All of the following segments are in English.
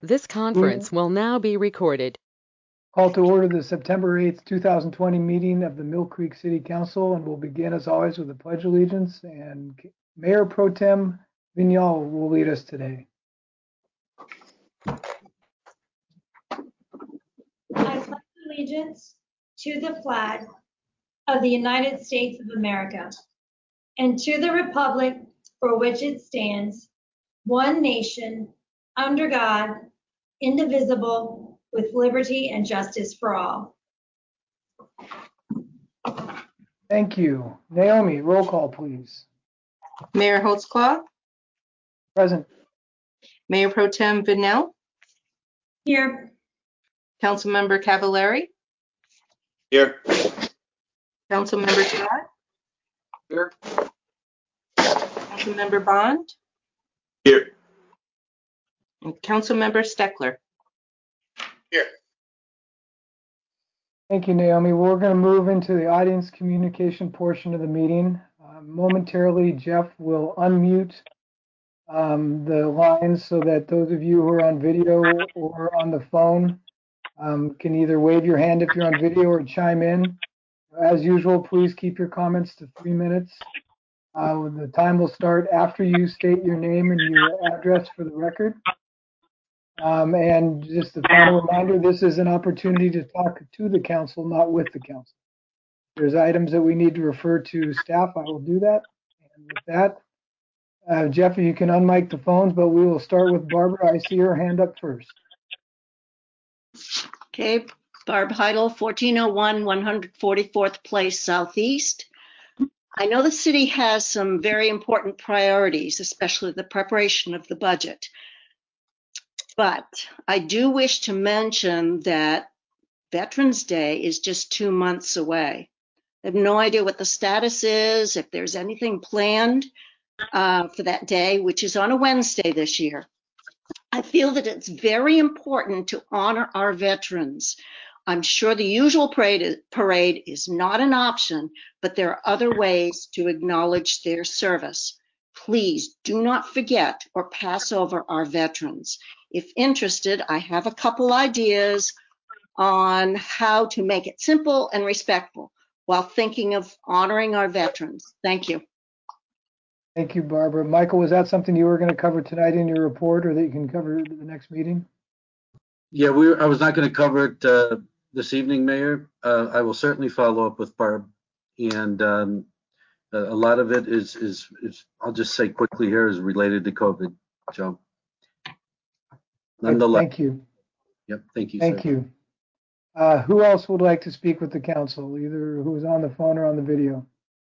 This conference will now be recorded. Call to order the September 8th, 2020 meeting of the Mill Creek City Council, and we'll begin as always with the Pledge of Allegiance, and Mayor Pro Tem Vignal will lead us today. I pledge allegiance to the flag of the United States of America and to the republic for which it stands, one nation, under God, indivisible, with liberty and justice for all. Thank you. Naomi, roll call, please. Mayor Holtzclaw, Present. Mayor Pro Tem Vignal, Here. Councilmember Cavallari, Here. Councilmember Todd, Here. Councilmember Bond, Here. and Councilmember Steckler. Here. Thank you, Naomi. We're going to move into the audience communication portion of the meeting. Momentarily, Jeff will unmute the lines so that those of you who are on video or on the phone can either wave your hand if you're on video or chime in. As usual, please keep your comments to 3 minutes. The time will start after you state your name and your address for the record. And just a final reminder, this is an opportunity to talk to the council, not with the council. If there's items that we need to refer to staff, I will do that. And with that, Jeff, you can unmic the phones, but we will start with Barbara. I see her hand up first. Okay, Barb Heidel, 1401 144th Place Southeast. I know the city has some very important priorities, especially the preparation of the budget. But I do wish to mention that Veterans Day is just 2 months away. I have no idea what the status is, if there's anything planned for that day, which is on a Wednesday this year. I feel that it's very important to honor our veterans. I'm sure the usual parade is not an option, but there are other ways to acknowledge their service. Please do not forget or pass over our veterans. If interested, I have a couple ideas on how to make it simple and respectful while thinking of honoring our veterans. Thank you. Thank you, Barbara. Michael, was that something you were going to cover tonight in your report or that you can cover at the next meeting? Yeah, I was not going to cover it this evening, Mayor. I will certainly follow up with Barb. And a lot of it is I'll just say quickly here, is related to COVID, Joe. Nonetheless. Thank you. Yep, thank you, Thank sir. you. Who else would like to speak with the council, either who's on the phone or on the video?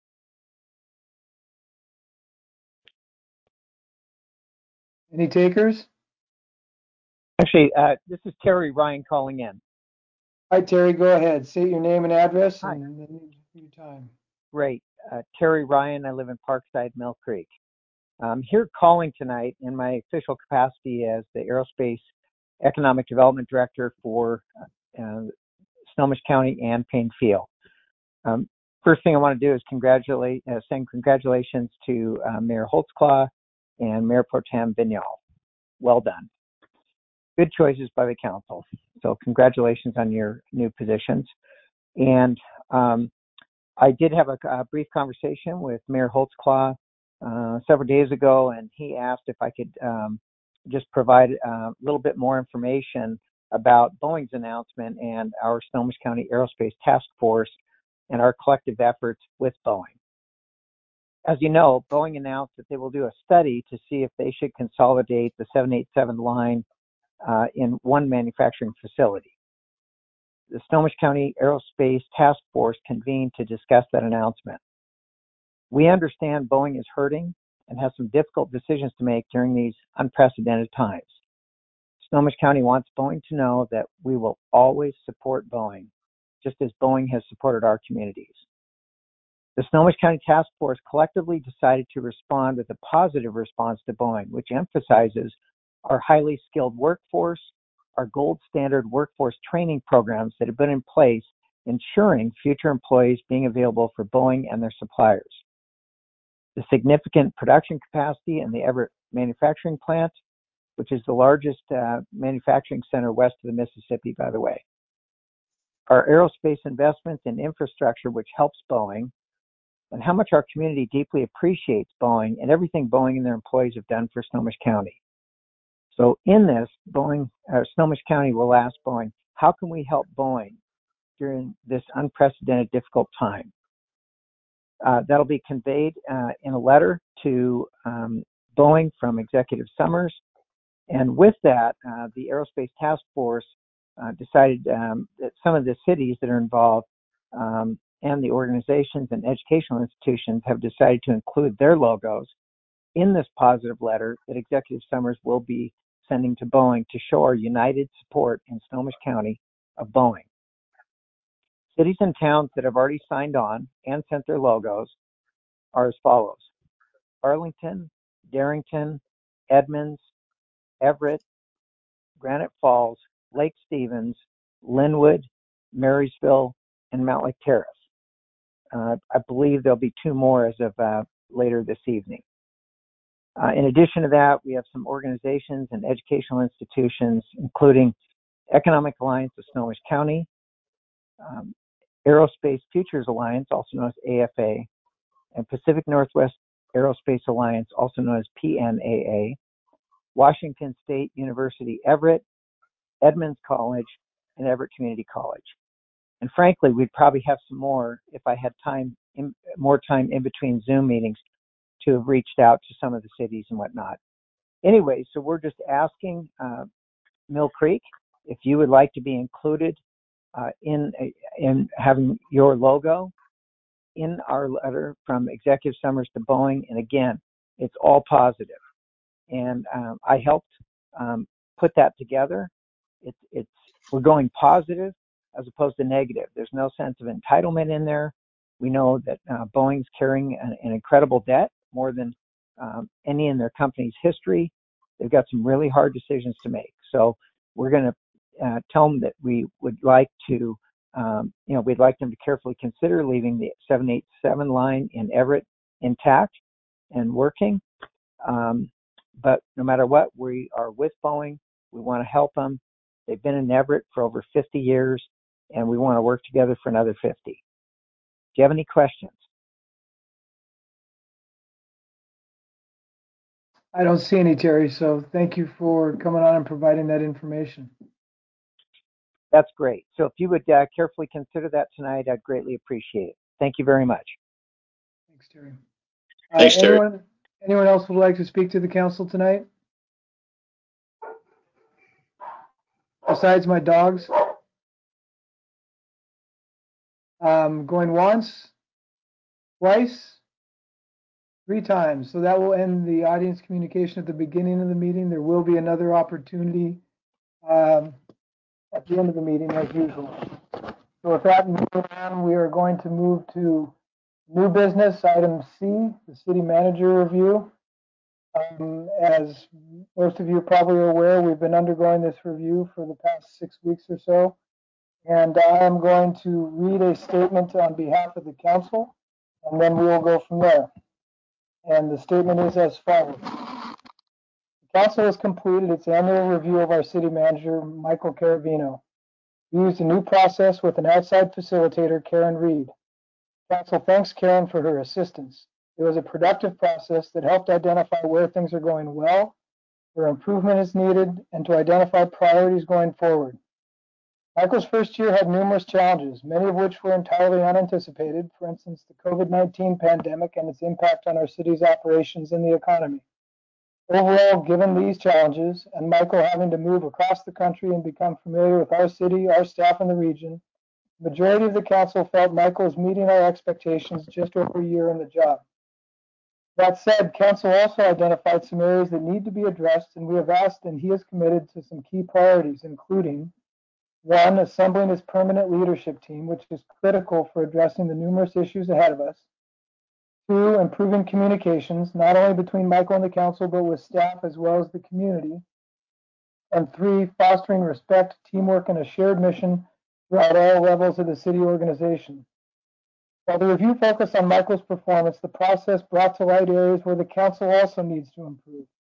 Any takers? Actually, this is Terry Ryan calling in. Hi, Terry, go ahead. State your name and address. Hi. And then your time. Great. Terry Ryan, I live in Parkside, Mill Creek. I'm here calling tonight in my official capacity as the Aerospace Economic Development Director for Snohomish County and Payne Field. First thing I want to do is send congratulations to Mayor Holtzclaw and Mayor Pro Tem Vignal. Well done. Good choices by the council. So congratulations on your new positions. And I did have a brief conversation with Mayor Holtzclaw several days ago, and he asked if I could just provide a little bit more information about Boeing's announcement and our Snohomish County Aerospace Task Force and our collective efforts with Boeing. As you know, Boeing announced that they will do a study to see if they should consolidate the 787 line in one manufacturing facility. The Snohomish County Aerospace Task Force convened to discuss that announcement. We understand Boeing is hurting and has some difficult decisions to make during these unprecedented times. Snohomish County wants Boeing to know that we will always support Boeing, just as Boeing has supported our communities. The Snohomish County Task Force collectively decided to respond with a positive response to Boeing, which emphasizes our highly skilled workforce, our gold standard workforce training programs that have been in place, ensuring future employees being available for Boeing and their suppliers. The significant production capacity in the Everett manufacturing plant, which is the largest manufacturing center west of the Mississippi, by the way. Our aerospace investments in infrastructure, which helps Boeing, and how much our community deeply appreciates Boeing and everything Boeing and their employees have done for Snohomish County. So in this, Snohomish County will ask Boeing, how can we help Boeing during this unprecedented, difficult time? That'll be conveyed in a letter to Boeing from Executive Summers. And with that, the Aerospace Task Force decided that some of the cities that are involved and the organizations and educational institutions have decided to include their logos in this positive letter that Executive Summers will be sending to Boeing to show our united support in Snohomish County of Boeing. Cities and towns that have already signed on and sent their logos are as follows: Arlington, Darrington, Edmonds, Everett, Granite Falls, Lake Stevens, Linwood, Marysville, and Mountlake Terrace. I believe there'll be 2 more as of later this evening. In addition to that, we have some organizations and educational institutions, including Economic Alliance of Snohomish County, Aerospace Futures Alliance, also known as AFA, and Pacific Northwest Aerospace Alliance, also known as PNAA, Washington State University Everett, Edmonds College, and Everett Community College. And frankly, we'd probably have some more if I had more time in between Zoom meetings to have reached out to some of the cities and whatnot. Anyway, so we're just asking Mill Creek if you would like to be included in having your logo in our letter from Executive Summers to Boeing. And again, it's all positive. And I helped put that together. We're going positive as opposed to negative. There's no sense of entitlement in there. We know that Boeing's carrying an incredible debt, more than any in their company's history. They've got some really hard decisions to make. So we're going to tell them that we would like to, we'd like them to carefully consider leaving the 787 line in Everett intact and working. But no matter what, we are with Boeing. We want to help them. They've been in Everett for over 50 years, and we want to work together for another 50. Do you have any questions? I don't see any, Terry, so thank you for coming on and providing that information. That's great. So if you would carefully consider that tonight, I'd greatly appreciate it. Thank you very much. Thanks, Terry. Thanks, Terry. Anyone else would like to speak to the council tonight? Besides my dogs? Going once, twice, 3 times. So that will end the audience communication at the beginning of the meeting. There will be another opportunity at the end of the meeting as usual. So with that moving on, we are going to move to new business, item C, the city manager review. As most of you probably are aware, we've been undergoing this review for the past 6 weeks or so. And I am going to read a statement on behalf of the council, and then we will go from there. And the statement is as follows. The council has completed its annual review of our city manager, Michael Caravino. We used a new process with an outside facilitator, Karen Reed. Council thanks Karen for her assistance. It was a productive process that helped identify where things are going well, where improvement is needed, and to identify priorities going forward. Michael's first year had numerous challenges, many of which were entirely unanticipated, for instance, the COVID-19 pandemic and its impact on our city's operations and the economy. Overall, given these challenges, and Michael having to move across the country and become familiar with our city, our staff, and the region, the majority of the council felt Michael is meeting our expectations just over a year in the job. That said, council also identified some areas that need to be addressed, and we have asked and he is committed to some key priorities, including 1, assembling his permanent leadership team, which is critical for addressing the numerous issues ahead of us. 2, improving communications, not only between Michael and the council, but with staff as well as the community. And 3, fostering respect, teamwork, and a shared mission throughout all levels of the city organization. While the review focused on Michael's performance, the process brought to light areas where the council also needs to improve.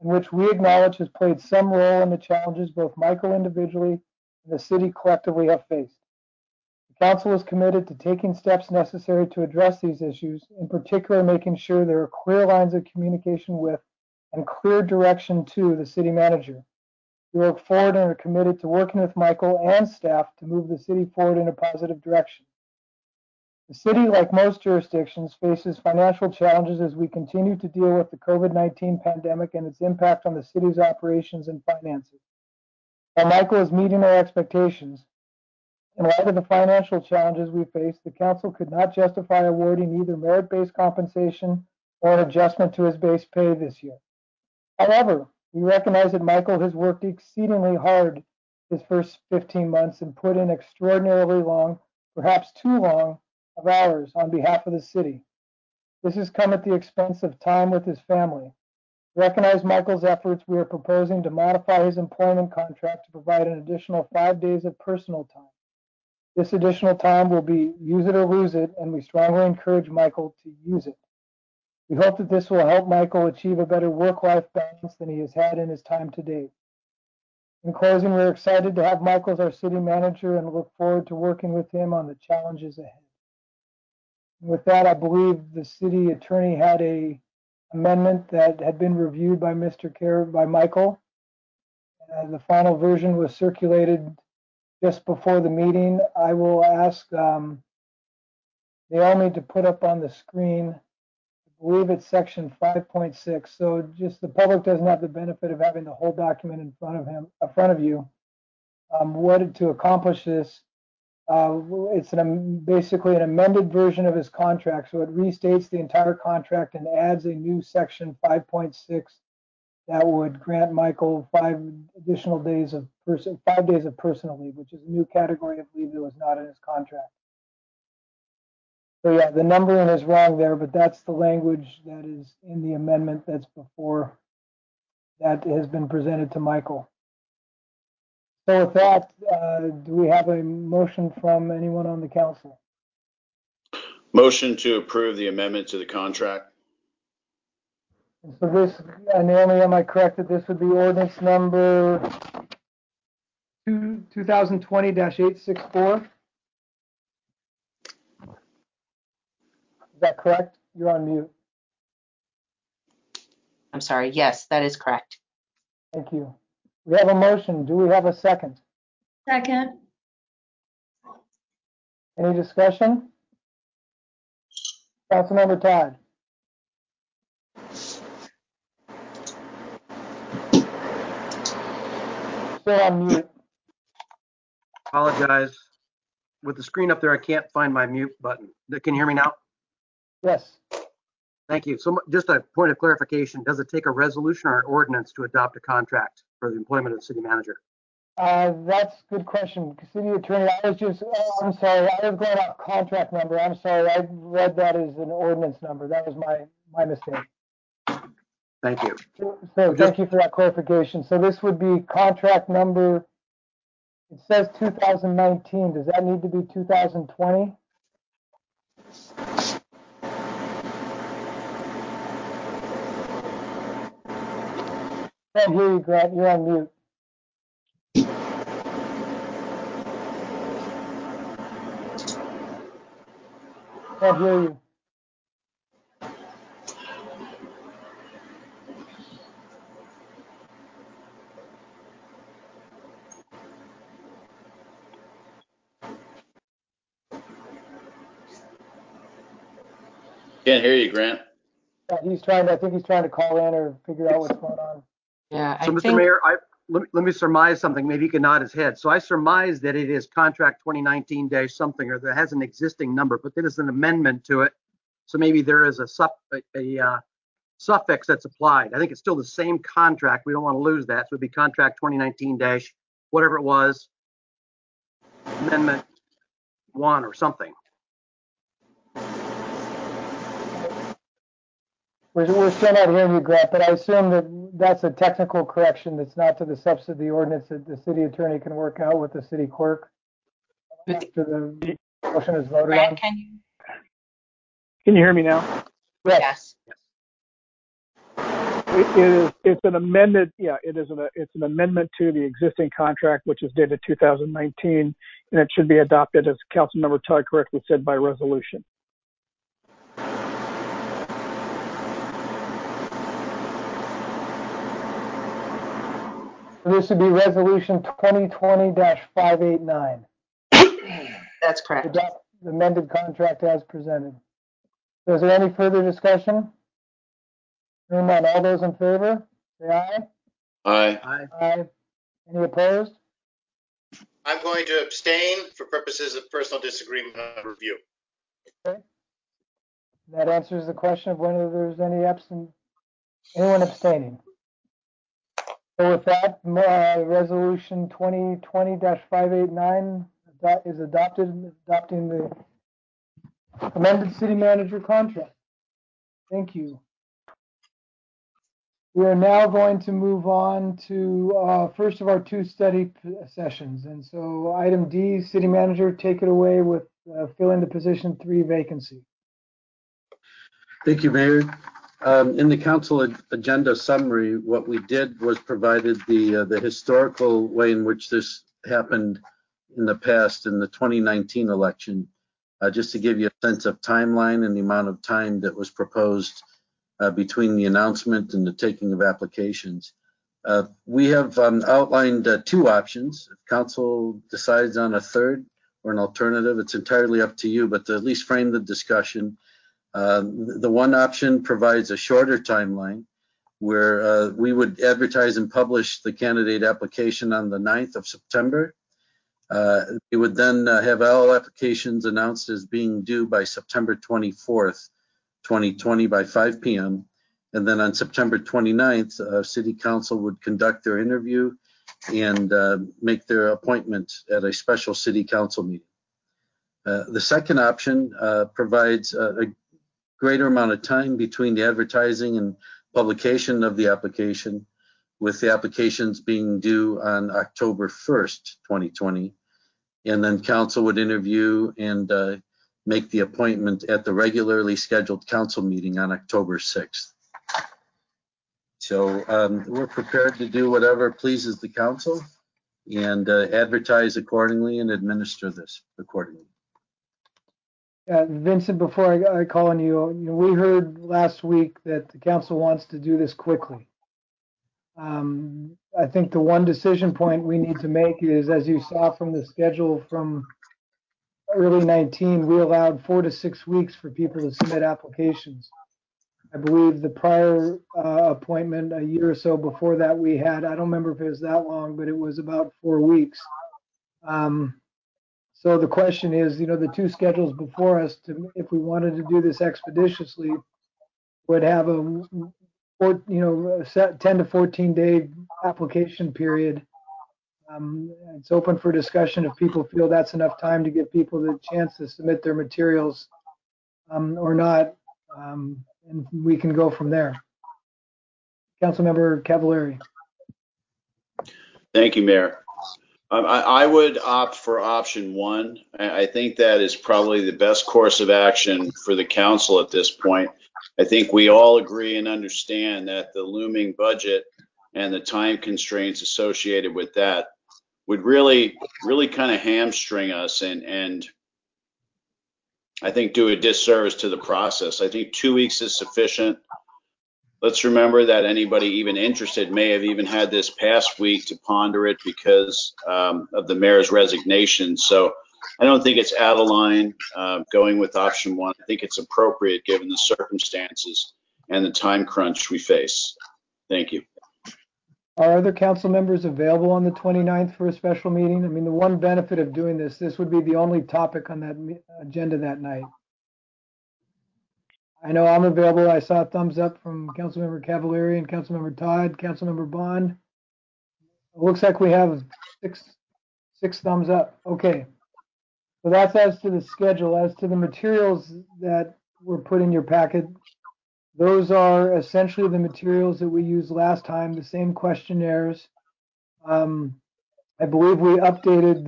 in which we acknowledge has played some role in the challenges both Michael individually and the city collectively have faced. The Council is committed to taking steps necessary to address these issues, in particular making sure there are clear lines of communication with and clear direction to the city manager. We look forward and are committed to working with Michael and staff to move the city forward in a positive direction. The city, like most jurisdictions, faces financial challenges as we continue to deal with the COVID-19 pandemic and its impact on the city's operations and finances. While Michael is meeting our expectations, in light of the financial challenges we face, the council could not justify awarding either merit-based compensation or an adjustment to his base pay this year. However, we recognize that Michael has worked exceedingly hard his first 15 months and put in extraordinarily long, perhaps too long, of hours on behalf of the city. This has come at the expense of time with his family. To recognize Michael's efforts, we are proposing to modify his employment contract to provide an additional 5 days of personal time. This additional time will be use it or lose it, and we strongly encourage Michael to use it. We hope that this will help Michael achieve a better work-life balance than he has had in his time to date. In closing, we're excited to have Michael as our city manager and look forward to working with him on the challenges ahead. With that, I believe the city attorney had a amendment that had been reviewed by by Michael. The final version was circulated just before the meeting. I will ask Naomi to put up on the screen, I believe it's section 5.6. So just the public doesn't have the benefit of having the whole document in front of you. What to accomplish this? It's basically an amended version of his contract, so it restates the entire contract and adds a new section 5.6 that would grant Michael 5 days of personal leave, which is a new category of leave that was not in his contract. So yeah, the numbering is wrong there, but that's the language that is in the amendment that's before that has been presented to Michael. So with that, do we have a motion from anyone on the council? Motion to approve the amendment to the contract. And so this, Naomi, am I correct that this would be ordinance number 2020-864? Is that correct? You're on mute. I'm sorry. Yes, that is correct. Thank you. We have a motion. Do we have a second? Second. Any discussion? Councilmember Todd. Still on mute. Apologize. With the screen up there, I can't find my mute button. Can you hear me now? Yes. Thank you. So just a point of clarification, does it take a resolution or an ordinance to adopt a contract for the employment of the city manager? That's a good question. City attorney, I'm sorry, I was going off contract number. I'm sorry, I read that as an ordinance number. That was my mistake. Thank you. So thank you for that clarification. So this would be contract number, it says 2019. Does that need to be 2020? Can't hear you, Grant. You're on mute. Can't hear you. Can't hear you, Grant. I think he's trying to call in or figure out what's going on. Yeah, So, Mr. Mayor, let me surmise something. Maybe he can nod his head. So I surmise that it is contract 2019-something, or that has an existing number, but there is an amendment to it. So maybe there is a suffix that's applied. I think it's still the same contract. We don't want to lose that. So it'd be contract 2019- whatever it was, amendment 1 or something. We're still not hearing you, Grant, but I assume that that's a technical correction that's not to the substance of the ordinance that the city attorney can work out with the city clerk after the motion is voted on. Can you hear me now? Yes. It's an amended, it's an amendment to the existing contract, which is dated 2019, and it should be adopted, as Councilmember Todd correctly said, by resolution. This would be resolution 2020-589. That's correct. Adopt the amended contract as presented. So is there any further discussion? Hearing none, all those in favor, say aye. Aye. Aye. Any opposed? I'm going to abstain for purposes of personal disagreement on review. Okay. That answers the question of whether there's anyone abstaining. So with that, resolution 2020-589 is adopting the amended city manager contract. Thank you. We are now going to move on to first of our two study sessions. And so item D, city manager, take it away with filling the position 3 vacancy. Thank you, Mayor. In the council agenda summary, what we did was provided the historical way in which this happened in the past in the 2019 election, just to give you a sense of timeline and the amount of time that was proposed between the announcement and the taking of applications. We have outlined 2 options. If council decides on a third or an alternative, it's entirely up to you, but to at least frame the discussion. The one option provides a shorter timeline where we would advertise and publish the candidate application on the 9th of September. We would then have all applications announced as being due by September 24th, 2020 by 5 p.m. And then on September 29th, City Council would conduct their interview and make their appointment at a special City Council meeting. The second option provides a greater amount of time between the advertising and publication of the application, with the applications being due on October 1st, 2020. And then council would interview and make the appointment at the regularly scheduled council meeting on October 6th. So we're prepared to do whatever pleases the council and advertise accordingly and administer this accordingly. Vincent, before I call on you, we heard last week that the council wants to do this quickly. I think the one decision point we need to make is, as you saw from the schedule from early 19, we allowed 4 to 6 weeks for people to submit applications. I believe the prior appointment a year or so before that we had, I don't remember if it was that long, but it was about 4 weeks. So the question is, the 2 schedules before us, if we wanted to do this expeditiously, would have a 10 to 14 day application period. It's open for discussion if people feel that's enough time to give people the chance to submit their materials or not, and we can go from there. Councilmember Cavallari. Thank you, Mayor. I would opt for option 1. I think that is probably the best course of action for the council at this point. I think we all agree and understand that the looming budget and the time constraints associated with that would really kind of hamstring us and I think do a disservice to the process. I think 2 weeks is sufficient. Let's remember that anybody even interested may have even had this past week to ponder it because of the mayor's resignation. So I don't think it's out of line going with option 1. I think it's appropriate given the circumstances and the time crunch we face. Thank you. Are other council members available on the 29th for a special meeting? I mean, the one benefit of doing this would be the only topic on that agenda that night. I know I'm available. I saw a thumbs up from Councilmember Cavallari and Councilmember Todd, Councilmember Bond. It looks like we have six thumbs up. Okay. So that's as to the schedule. As to the materials that were put in your packet, those are essentially the materials that we used last time, the same questionnaires. I believe we updated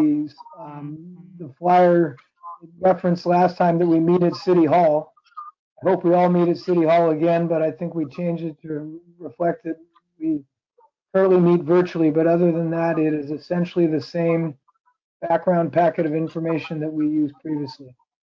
the flyer reference last time that we meet at City Hall. I hope we all meet at City Hall again, but I think we changed it to reflect that we currently meet virtually, but other than that, it is essentially the same background packet of information that we used previously.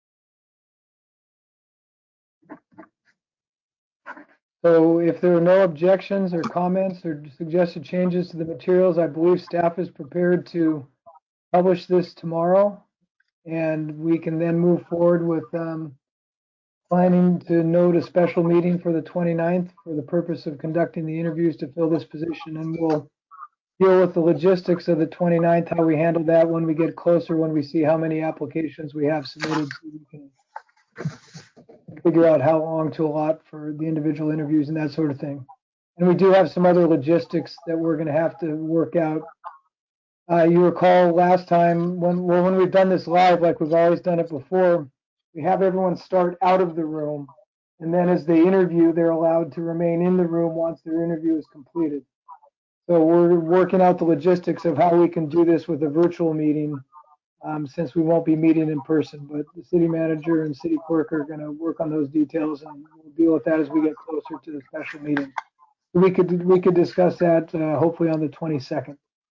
So if there are no objections or comments or suggested changes to the materials, I believe staff is prepared to publish this tomorrow, and we can then move forward with planning to note a special meeting for the 29th for the purpose of conducting the interviews to fill this position, and we'll deal with the logistics of the 29th, how we handle that when we get closer, when we see how many applications we have submitted, so we can figure out how long to allot for the individual interviews and that sort of thing. And we do have some other logistics that we're going to have to work out. You recall last time when we've done this live, like we've always done it before, we have everyone start out of the room, and then as they interview, they're allowed to remain in the room once their interview is completed. So we're working out the logistics of how we can do this with a virtual meeting, since we won't be meeting in person. But the city manager and city clerk are going to work on those details, and we'll deal with that as we get closer to the special meeting. We could discuss that hopefully on the 22nd.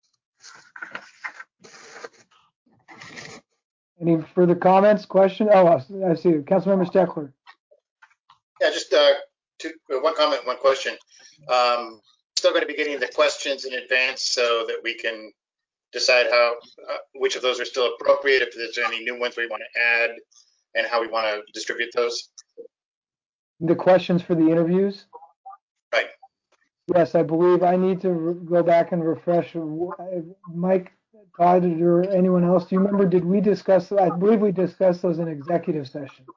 Any further comments, questions? Oh, I see. Councilmember Steckler. Yeah, just one comment, one question. Still going to be getting the questions in advance so that we can decide how which of those are still appropriate, if there's any new ones we want to add, and how we want to distribute those. The questions for the interviews? Right. Yes, I believe I need to go back and refresh. Mike, Todd, or anyone else, do you remember, did we discuss, I believe we discussed those in executive session.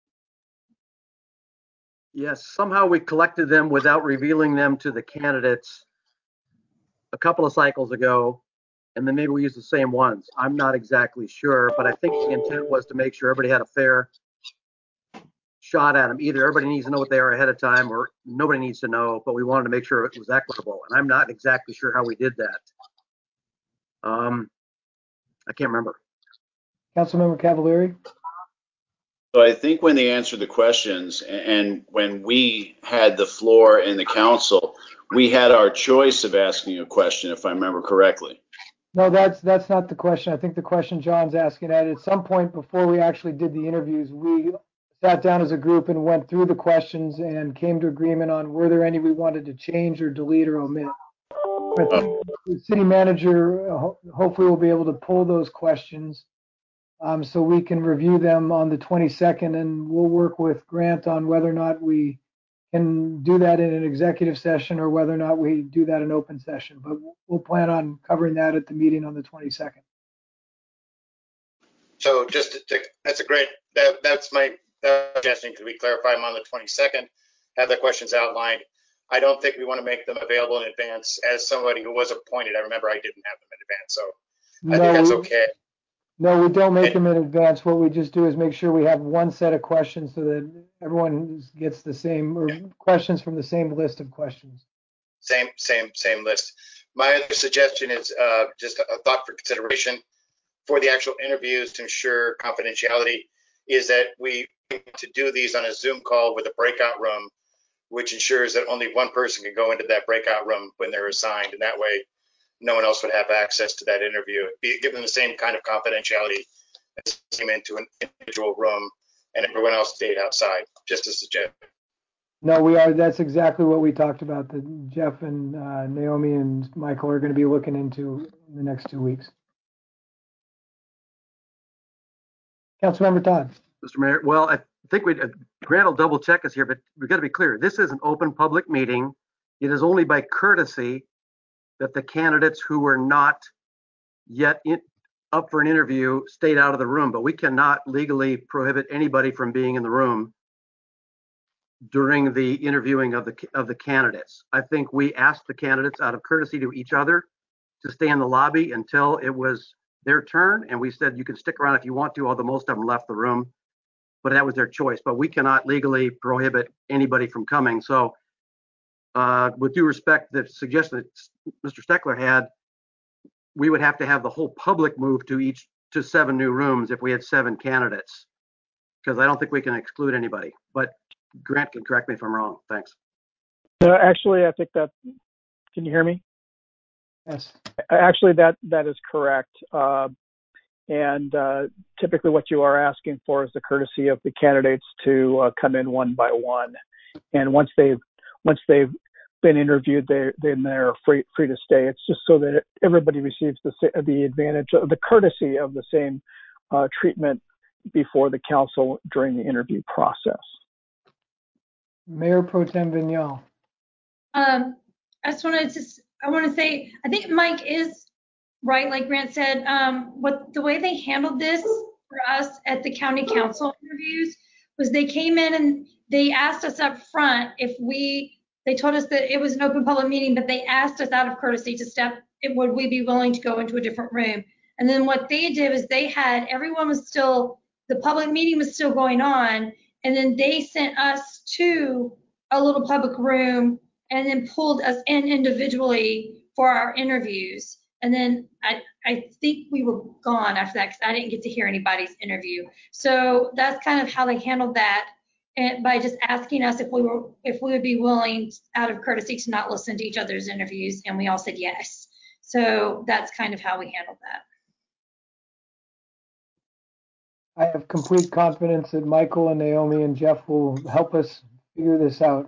Yes, somehow we collected them without revealing them to the candidates a couple of cycles ago, and then maybe we used the same ones. I'm not exactly sure, but I think the intent was to make sure everybody had a fair shot at them. Either everybody needs to know what they are ahead of time, or nobody needs to know, but we wanted to make sure it was equitable, and I'm not exactly sure how we did that. I can't remember. Councilmember Cavalieri? So I think when they answered the questions and when we had the floor in the council, we had our choice of asking a question, if I remember correctly. No, that's not the question. I think the question John's asking at some point before we actually did the interviews, we sat down as a group and went through the questions and came to agreement on were there any we wanted to change or delete or omit. I think the city manager hopefully will be able to pull those questions so we can review them on the 22nd, and we'll work with Grant on whether or not we can do that in an executive session or whether or not we do that in open session. But we'll plan on covering that at the meeting on the 22nd. So that's a great, that's my suggestion. Could we clarify them on the 22nd, have the questions outlined? I don't think we want to make them available in advance. As somebody who was appointed, I remember I didn't have them in advance, so I think that's okay. No, we don't make them in advance. What we just do is make sure we have one set of questions so that everyone gets the same, or questions from the same list of questions. Same list. My other suggestion is just a thought for consideration for the actual interviews to ensure confidentiality is that we need to do these on a Zoom call with a breakout room, which ensures that only one person can go into that breakout room when they're assigned, and that way no one else would have access to that interview. Give them the same kind of confidentiality as came into an individual room, and everyone else stayed outside, just a suggestion. No, that's exactly what we talked about, that Jeff and Naomi and Michael are going to be looking into in the next 2 weeks. Councilmember Todd. Mr. Mayor, well, I think Grant will double check us here, but we've got to be clear. This is an open public meeting. It is only by courtesy that the candidates who were not yet up for an interview stayed out of the room, but we cannot legally prohibit anybody from being in the room during the interviewing of the candidates. I think we asked the candidates out of courtesy to each other to stay in the lobby until it was their turn, and we said you can stick around if you want to, although most of them left the room, but that was their choice. But we cannot legally prohibit anybody from coming. So with due respect, the suggestion that Mr. Steckler had, we would have to have the whole public move to 7 new rooms if we had 7 candidates, because I don't think we can exclude anybody. But Grant can correct me if I'm wrong. Thanks. Actually, I think that, can you hear me? Yes. Actually, that is correct. And typically what you are asking for is the courtesy of the candidates to come in one by one. And once they've been interviewed, they're free to stay. It's just so that everybody receives the advantage of the courtesy of the same treatment before the council during the interview process. Mayor Pro Tem Vignal. I want to say, I think Mike is right, like Grant said. The way they handled this for us at the county council interviews was they came in and they asked us up front they told us that it was an open public meeting, but they asked us out of courtesy would we be willing to go into a different room? And then what they did was the public meeting was still going on, and then they sent us to a little public room and then pulled us in individually for our interviews. And then I think we were gone after that because I didn't get to hear anybody's interview. So that's kind of how they handled that, and by just asking us if we would be willing, out of courtesy, to not listen to each other's interviews, and we all said yes. So that's kind of how we handled that. I have complete confidence that Michael and Naomi and Jeff will help us figure this out.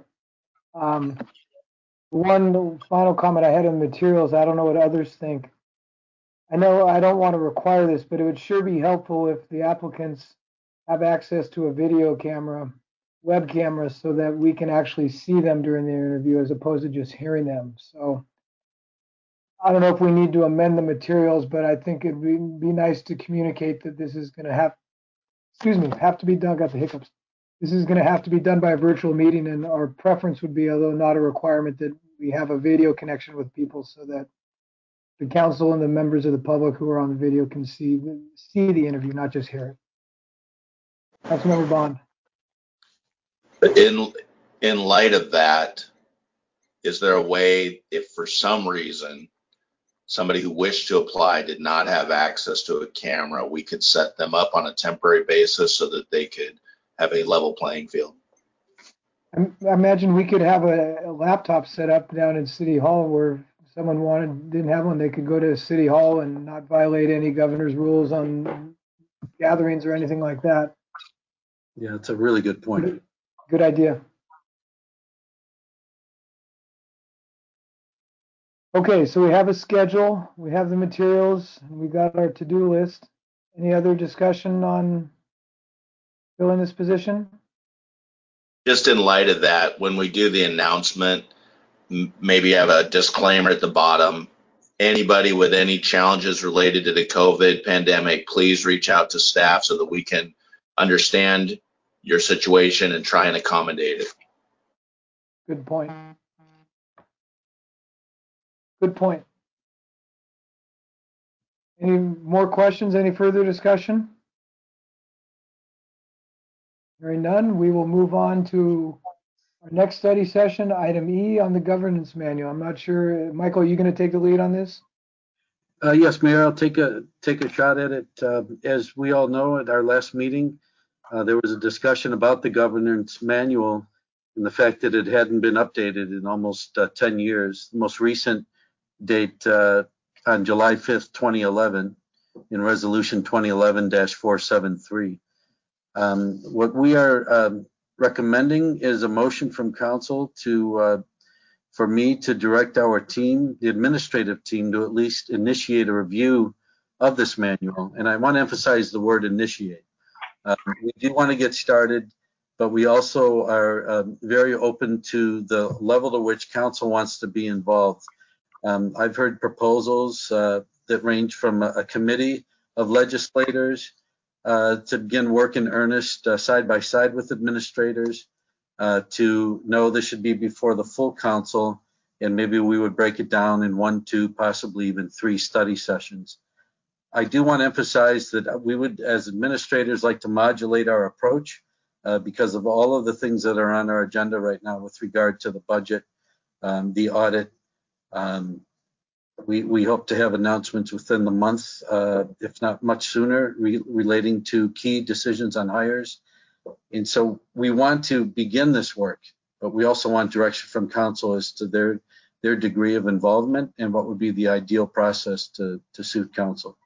One final comment I had on materials, I don't know what others think. I know I don't want to require this, but it would sure be helpful if the applicants have access to a video camera, web camera, so that we can actually see them during the interview as opposed to just hearing them. So I don't know if we need to amend the materials, but I think it'd be nice to communicate that this is going to have to be done. Got the hiccups. This is going to have to be done by a virtual meeting, and our preference would be, although not a requirement, that we have a video connection with people so that the council and the members of the public who are on the video can see the interview, not just hear it. Councilmember Bond. In light of that, is there a way, if for some reason somebody who wished to apply did not have access to a camera, we could set them up on a temporary basis so that they could have a level playing field? I imagine we could have a laptop set up down in City Hall where if someone didn't have one, they could go to City Hall and not violate any governor's rules on gatherings or anything like that. Yeah, it's a really good point. Good idea. Okay, so we have a schedule, we have the materials, and we got our to-do list. Any other discussion on filling this position? Just in light of that, when we do the announcement, maybe have a disclaimer at the bottom. Anybody with any challenges related to the COVID pandemic, please reach out to staff so that we can understand your situation and try and accommodate it. Good point. Good point. Any more questions? Any further discussion? Hearing none, we will move on to our next study session, item E on the governance manual. I'm not sure, Michael, are you going to take the lead on this? Yes, Mayor, I'll take a shot at it. As we all know, at our last meeting, there was a discussion about the governance manual and the fact that it hadn't been updated in almost 10 years. The most recent date on July 5th, 2011, in Resolution 2011-473. What we are recommending is a motion from council for me to direct our team, the administrative team, to at least initiate a review of this manual. And I want to emphasize the word initiate. We do want to get started, but we also are very open to the level to which council wants to be involved. I've heard proposals that range from a committee of legislators to begin work in earnest side by side with administrators, to know this should be before the full council, and maybe we would break it down in 1, 2, possibly even 3 study sessions. I do want to emphasize that we would, as administrators, like to modulate our approach because of all of the things that are on our agenda right now with regard to the budget, the audit. We hope to have announcements within the month, if not much sooner, relating to key decisions on hires. And so we want to begin this work, but we also want direction from council as to their degree of involvement and what would be the ideal process to suit council.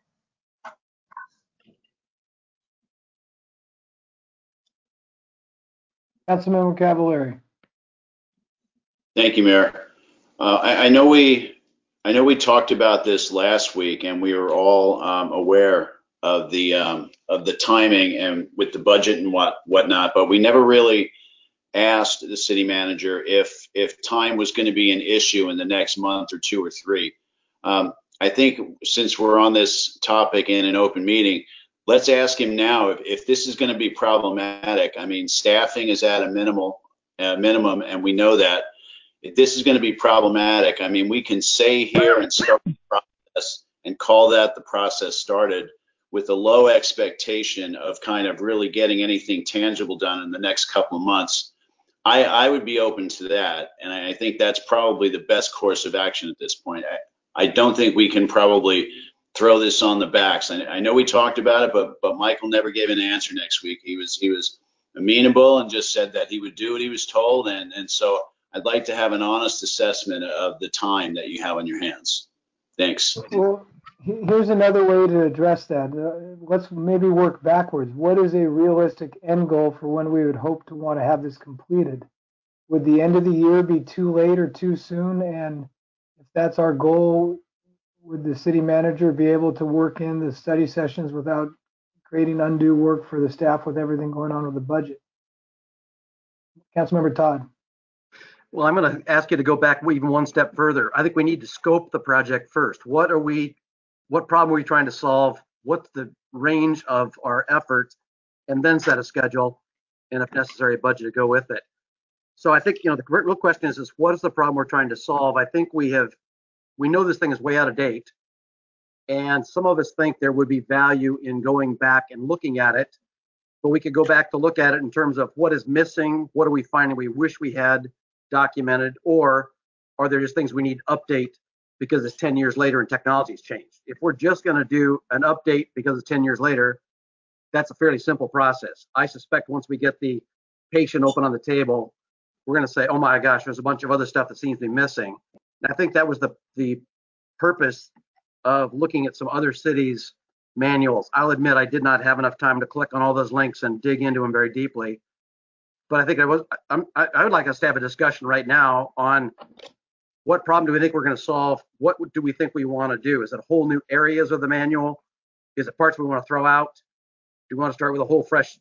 Councilmember Cavallari. Thank you, Mayor. I know we talked about this last week, and we were all aware of the timing and with the budget and whatnot, but we never really asked the city manager if time was going to be an issue in the next month or 2 or 3. I think since we're on this topic in an open meeting, let's ask him now if this is going to be problematic. I mean, staffing is at a minimum, and we know that. If this is going to be problematic, I mean, we can say here and start the process and call that the process started with a low expectation of kind of really getting anything tangible done in the next couple of months. I would be open to that, and I think that's probably the best course of action at this point. I don't think we can probably throw this on the backs. I know we talked about it, but Michael never gave an answer next week. He was amenable and just said that he would do what he was told, and so I'd like to have an honest assessment of the time that you have on your hands. Thanks. Well, here's another way to address that. Let's maybe work backwards. What is a realistic end goal for when we would hope to want to have this completed? Would the end of the year be too late or too soon? And if that's our goal, would the city manager be able to work in the study sessions without creating undue work for the staff with everything going on with the budget? Councilmember Todd. Well, I'm going to ask you to go back even one step further. I think we need to scope the project first. What problem are we trying to solve? What's the range of our efforts? And then set a schedule and, if necessary, a budget to go with it. So I think, the real question is what is the problem we're trying to solve? I think we know this thing is way out of date. And some of us think there would be value in going back and looking at it. But we could go back to look at it in terms of what is missing, what are we finding we wish we had documented, or are there just things we need to update because it's 10 years later and technology's changed? If we're just going to do an update because it's 10 years later, that's a fairly simple process. I suspect once we get the patient open on the table, we're going to say, oh my gosh, there's a bunch of other stuff that seems to be missing. And I think that was the purpose of looking at some other cities' manuals. I'll admit I did not have enough time to click on all those links and dig into them very deeply. But I think I would like us to have a discussion right now on what problem do we think we're going to solve? What do we think we want to do? Is it whole new areas of the manual? Is it parts we want to throw out? Do we want to start with a whole fresh,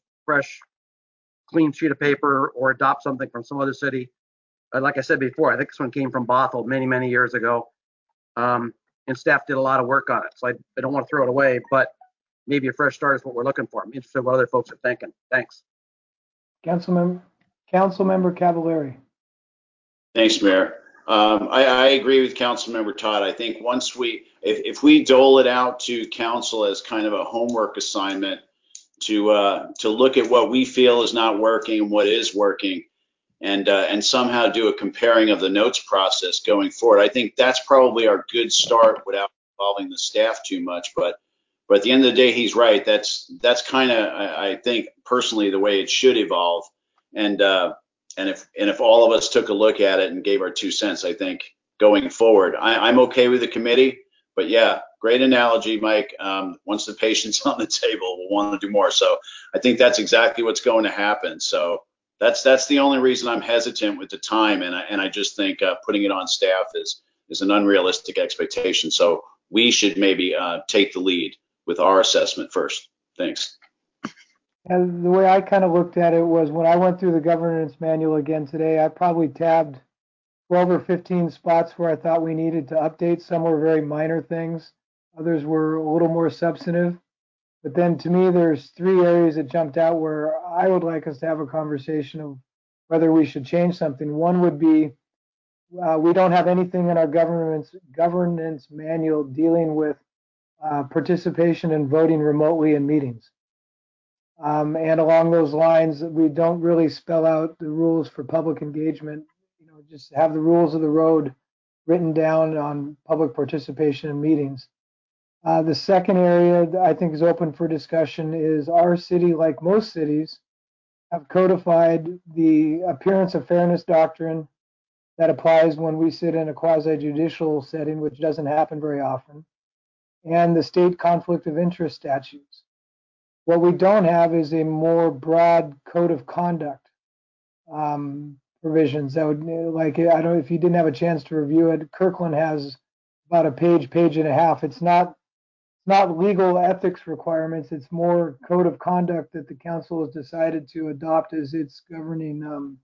clean sheet of paper or adopt something from some other city? Like I said before, I think this one came from Bothell many, many years ago. And staff did a lot of work on it. So I don't want to throw it away, but maybe a fresh start is what we're looking for. I'm interested in what other folks are thinking. Thanks. Councilmember Cavallari. Thanks, Mayor. I agree with Councilmember Todd. I think once if we dole it out to council as kind of a homework assignment to look at what we feel is not working and what is working, and somehow do a comparing of the notes process going forward, I think that's probably our good start without involving the staff too much. But at the end of the day, he's right. That's kind of, I think personally, the way it should evolve. And if all of us took a look at it and gave our 2 cents, I think going forward, I'm okay with the committee. But yeah, great analogy, Mike. Once the patient's on the table, we'll want to do more. So I think that's exactly what's going to happen. So that's the only reason I'm hesitant with the time. And I just think putting it on staff is an unrealistic expectation. So we should maybe take the lead with our assessment first. Thanks. And the way I kind of looked at it was when I went through the governance manual again today, I probably tabbed 12 or 15 spots where I thought we needed to update. Some were very minor things. Others were a little more substantive. But then to me, there's 3 areas that jumped out where I would like us to have a conversation of whether we should change something. One would be we don't have anything in our governance manual dealing with participation and voting remotely in meetings. And along those lines, we don't really spell out the rules for public engagement. Just have the rules of the road written down on public participation in meetings. The second area that I think is open for discussion is our city, like most cities, have codified the appearance of fairness doctrine that applies when we sit in a quasi-judicial setting, which doesn't happen very often, and the state conflict of interest statutes. What we don't have is a more broad code of conduct provisions that would, like, I don't know if you didn't have a chance to review it. Kirkland has about a page and a half. It's not legal ethics requirements. It's more code of conduct that the council has decided to adopt as its governing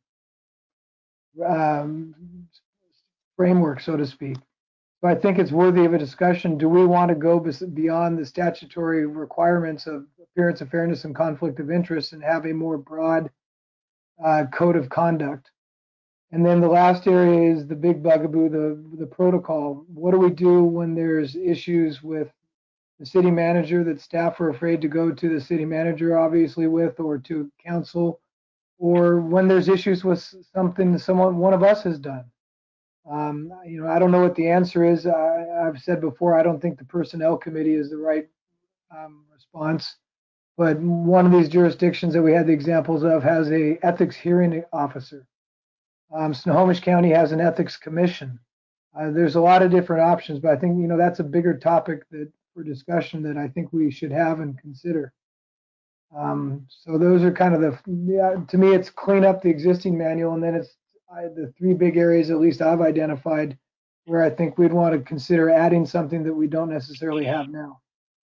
framework, so to speak. So I think it's worthy of a discussion. Do we want to go beyond the statutory requirements of appearance of fairness and conflict of interest and have a more broad code of conduct? And then the last area is the big bugaboo, the protocol. What do we do when there's issues with the city manager that staff are afraid to go to the city manager, obviously, with, or to council, or when there's issues with something one of us has done? I don't know what the answer is. I've said before, I don't think the personnel committee is the right response. But one of these jurisdictions that we had the examples of has a ethics hearing officer. Snohomish County has an ethics commission. There's a lot of different options, but I think that's a bigger topic for discussion that I think we should have and consider. So those are kind of to me, it's clean up the existing manual, and then it's the three big areas, at least I've identified, where I think we'd want to consider adding something that we don't necessarily have now.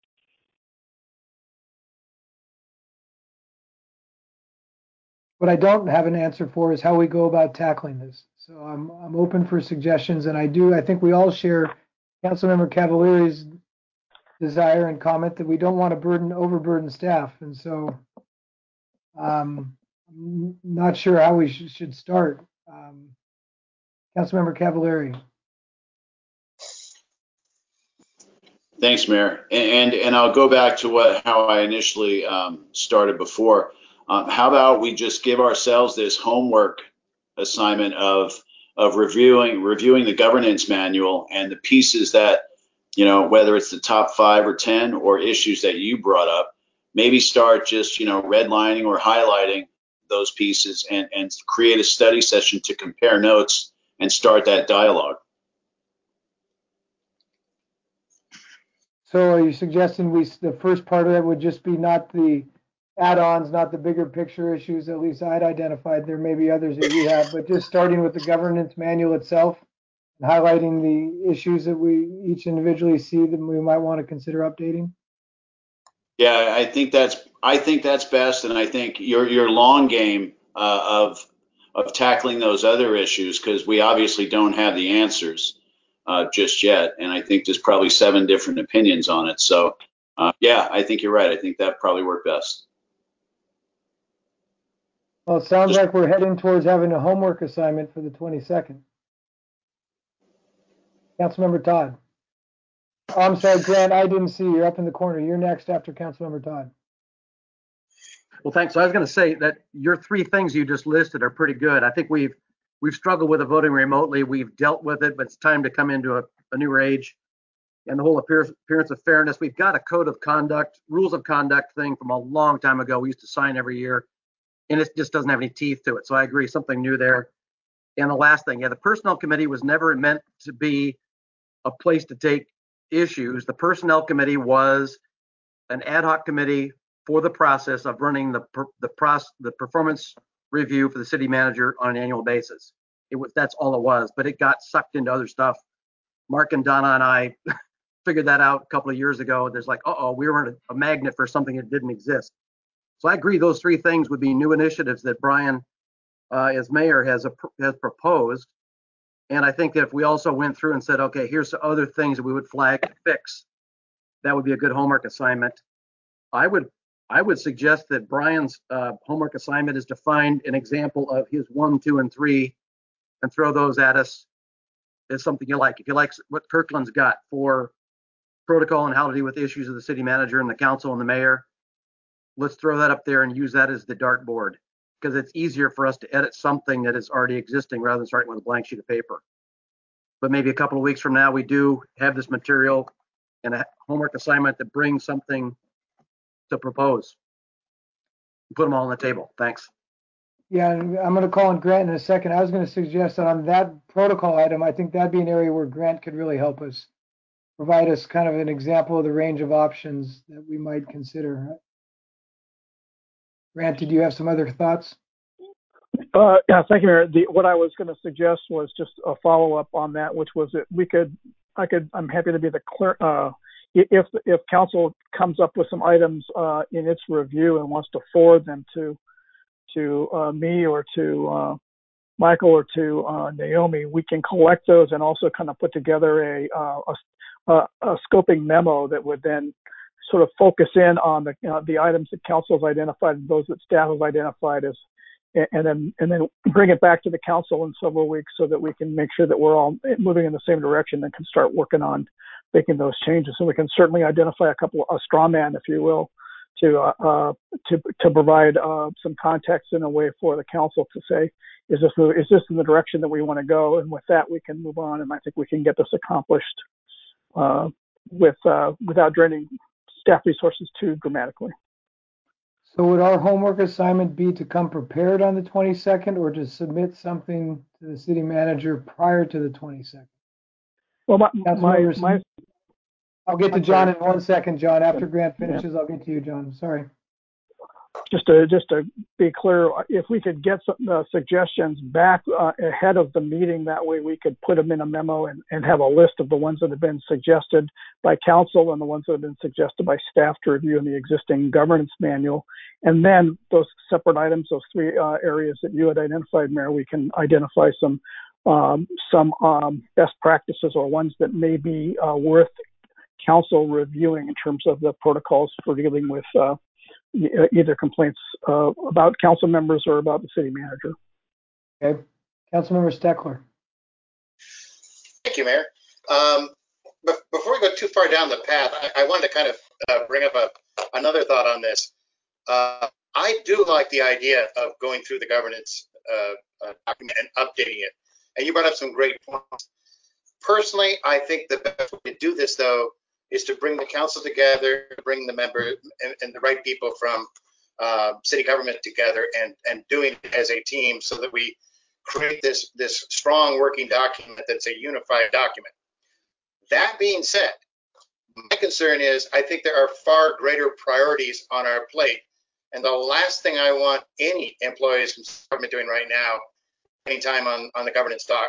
What I don't have an answer for is how we go about tackling this. So I'm open for suggestions, and I think we all share Councilmember Cavalieri's desire and comment that we don't want to overburden staff. And so I'm not sure how we should start. Councilmember Cavalieri. Thanks, Mayor. And I'll go back to how I initially started before. How about we just give ourselves this homework assignment of reviewing the governance manual and the pieces that, whether it's the top 5 or 10 or issues that you brought up, maybe start just, redlining or highlighting those pieces and create a study session to compare notes and start that dialogue. So are you suggesting the first part of that would just be not the add-ons, not the bigger picture issues, at least I'd identified, there may be others that you have, but just starting with the governance manual itself and highlighting the issues that we each individually see that we might want to consider updating? Yeah, I think that's best, and I think your long game of tackling those other issues, because we obviously don't have the answers just yet, and I think there's probably 7 different opinions on it. So yeah, I think you're right. I think that probably worked best. Well, it sounds like we're heading towards having a homework assignment for the 22nd. Councilmember Todd. Oh, I'm sorry, Grant, I didn't see you. You're up in the corner. You're next after Councilmember Todd. Well, thanks. So I was going to say that your 3 things you just listed are pretty good. I think we've struggled with the voting remotely. We've dealt with it, but it's time to come into a new age. And the whole appearance of fairness. We've got a code of conduct, rules of conduct thing from a long time ago. We used to sign every year, and it just doesn't have any teeth to it. So I agree, something new there. And the last thing, the personnel committee was never meant to be a place to take issues. The personnel committee was an ad hoc committee for the process of running the performance review for the city manager on an annual basis. That's all it was, but it got sucked into other stuff. Mark and Donna and I figured that out a couple of years ago. There's like, we were a magnet for something that didn't exist. So I agree, those 3 things would be new initiatives that Brian, as mayor, has proposed. And I think that if we also went through and said, okay, here's the other things that we would flag and fix, that would be a good homework assignment. I would suggest that Brian's homework assignment is to find an example of his 1, 2, and 3 and throw those at us as something you like. If you like what Kirkland's got for protocol and how to deal with issues of the city manager and the council and the mayor, let's throw that up there and use that as the dartboard, because it's easier for us to edit something that is already existing rather than starting with a blank sheet of paper. But maybe a couple of weeks from now, we do have this material and a homework assignment that brings something to propose. Put them all on the table. Thanks. Yeah, and I'm going to call on Grant in a second. I was going to suggest that on that protocol item, I think that'd be an area where Grant could really help us, provide us kind of an example of the range of options that we might consider. Grant, did you have some other thoughts? Yeah, thank you, Mayor. What I was going to suggest was just a follow-up on that, which was that I'm happy to be the clear, if council comes up with some items in its review and wants to forward them to me or to Michael or to Naomi, we can collect those and also kind of put together a scoping memo that would then sort of focus in on the items that council has identified and those that staff have identified as, and then bring it back to the council in several weeks so that we can make sure that we're all moving in the same direction and can start working on making those changes. And we can certainly identify a straw man, if you will, to provide some context in a way for the council to say, is this in the direction that we want to go? And with that, we can move on. And I think we can get this accomplished without draining staff resources too dramatically. So would our homework assignment be to come prepared on the 22nd or to submit something to the city manager prior to the 22nd? Well, I'll get to John in 1 second, John. After Grant finishes, I'll get to you, John. Sorry. Just to be clear, if we could get some suggestions back ahead of the meeting, that way we could put them in a memo and have a list of the ones that have been suggested by council and the ones that have been suggested by staff to review in the existing governance manual. And then those separate items, those three areas that you had identified, Mayor, we can identify some best practices or ones that may be worth council reviewing in terms of the protocols for dealing with either complaints about council members or about the city manager. Okay. Councilmember Steckler. Thank you, Mayor. Before we go too far down the path, I wanted to kind of bring up another thought on this. I do like the idea of going through the governance document and updating it. And you brought up some great points. Personally, I think the best way to do this, though, is to bring the council together, bring the members and the right people from city government together and doing it as a team so that we create this strong working document that's a unified document. That being said, my concern is I think there are far greater priorities on our plate. And the last thing I want any employees from government doing right now, any time on the governance doc.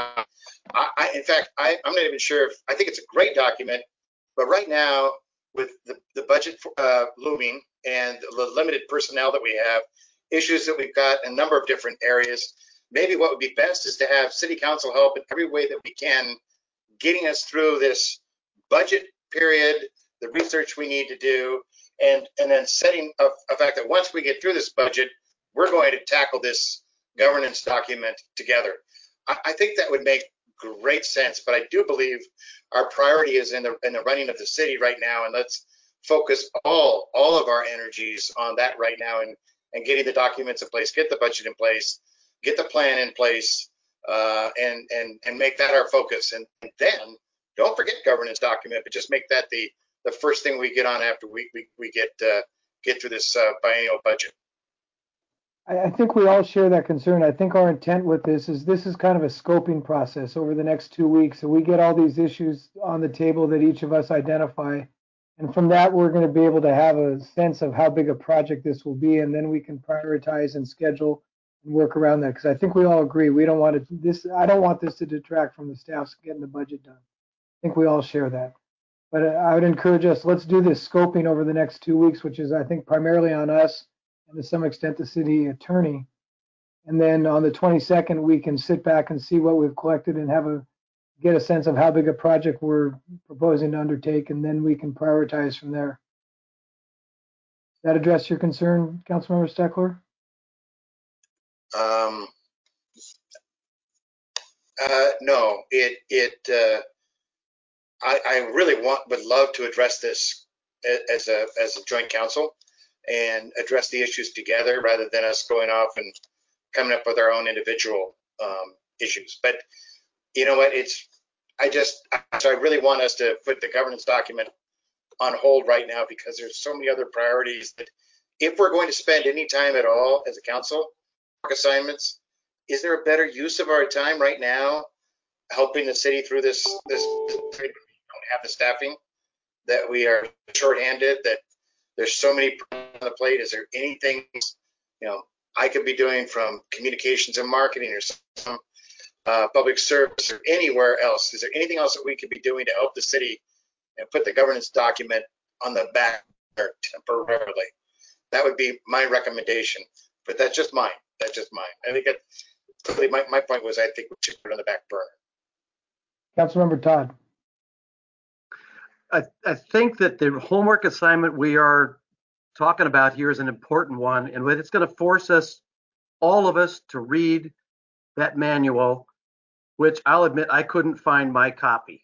In fact, I'm not even sure I think it's a great document. But right now, with the budget looming and the limited personnel that we have, issues that we've got in a number of different areas, maybe what would be best is to have city council help in every way that we can, getting us through this budget period, the research we need to do, and then setting up a fact that once we get through this budget, we're going to tackle this governance document together. I think that would make great sense, but I do believe our priority is in the running of the city right now, and let's focus all of our energies on that right now and getting the documents in place, get the budget in place, get the plan in place, and make that our focus. And then don't forget governance document, but just make that the first thing we get on after we get through this biennial budget. I think we all share that concern. I think our intent with this is kind of a scoping process over the next 2 weeks. So we get all these issues on the table that each of us identify. And from that, we're going to be able to have a sense of how big a project this will be. And then we can prioritize and schedule and work around that. Because I think we all agree, I don't want this to detract from the staff's getting the budget done. I think we all share that. But I would encourage us, let's do this scoping over the next 2 weeks, which is, I think, primarily on us and to some extent the city attorney. And then on the 22nd, we can sit back and see what we've collected and get a sense of how big a project we're proposing to undertake, and then we can prioritize from there. Does that address your concern, Councilmember Steckler? No, I really would love to address this as a joint council and address the issues together rather than us going off and coming up with our own individual issues. But you know what? I really want us to put the governance document on hold right now because there's so many other priorities that if we're going to spend any time at all as a council assignments. Is there a better use of our time right now helping the city through this we don't have the staffing, that we are shorthanded, that there's so many on the plate? Is there anything I could be doing from communications and marketing or some public service or anywhere else? Is there anything else that we could be doing to help the city and put the governance document on the back burner temporarily? That would be my recommendation, but that's just mine. I think clearly my point was I think we should put it on the back burner. Councilmember Todd. I think that the homework assignment we are talking about here is an important one, and it's going to force us, all of us, to read that manual, which I'll admit I couldn't find my copy.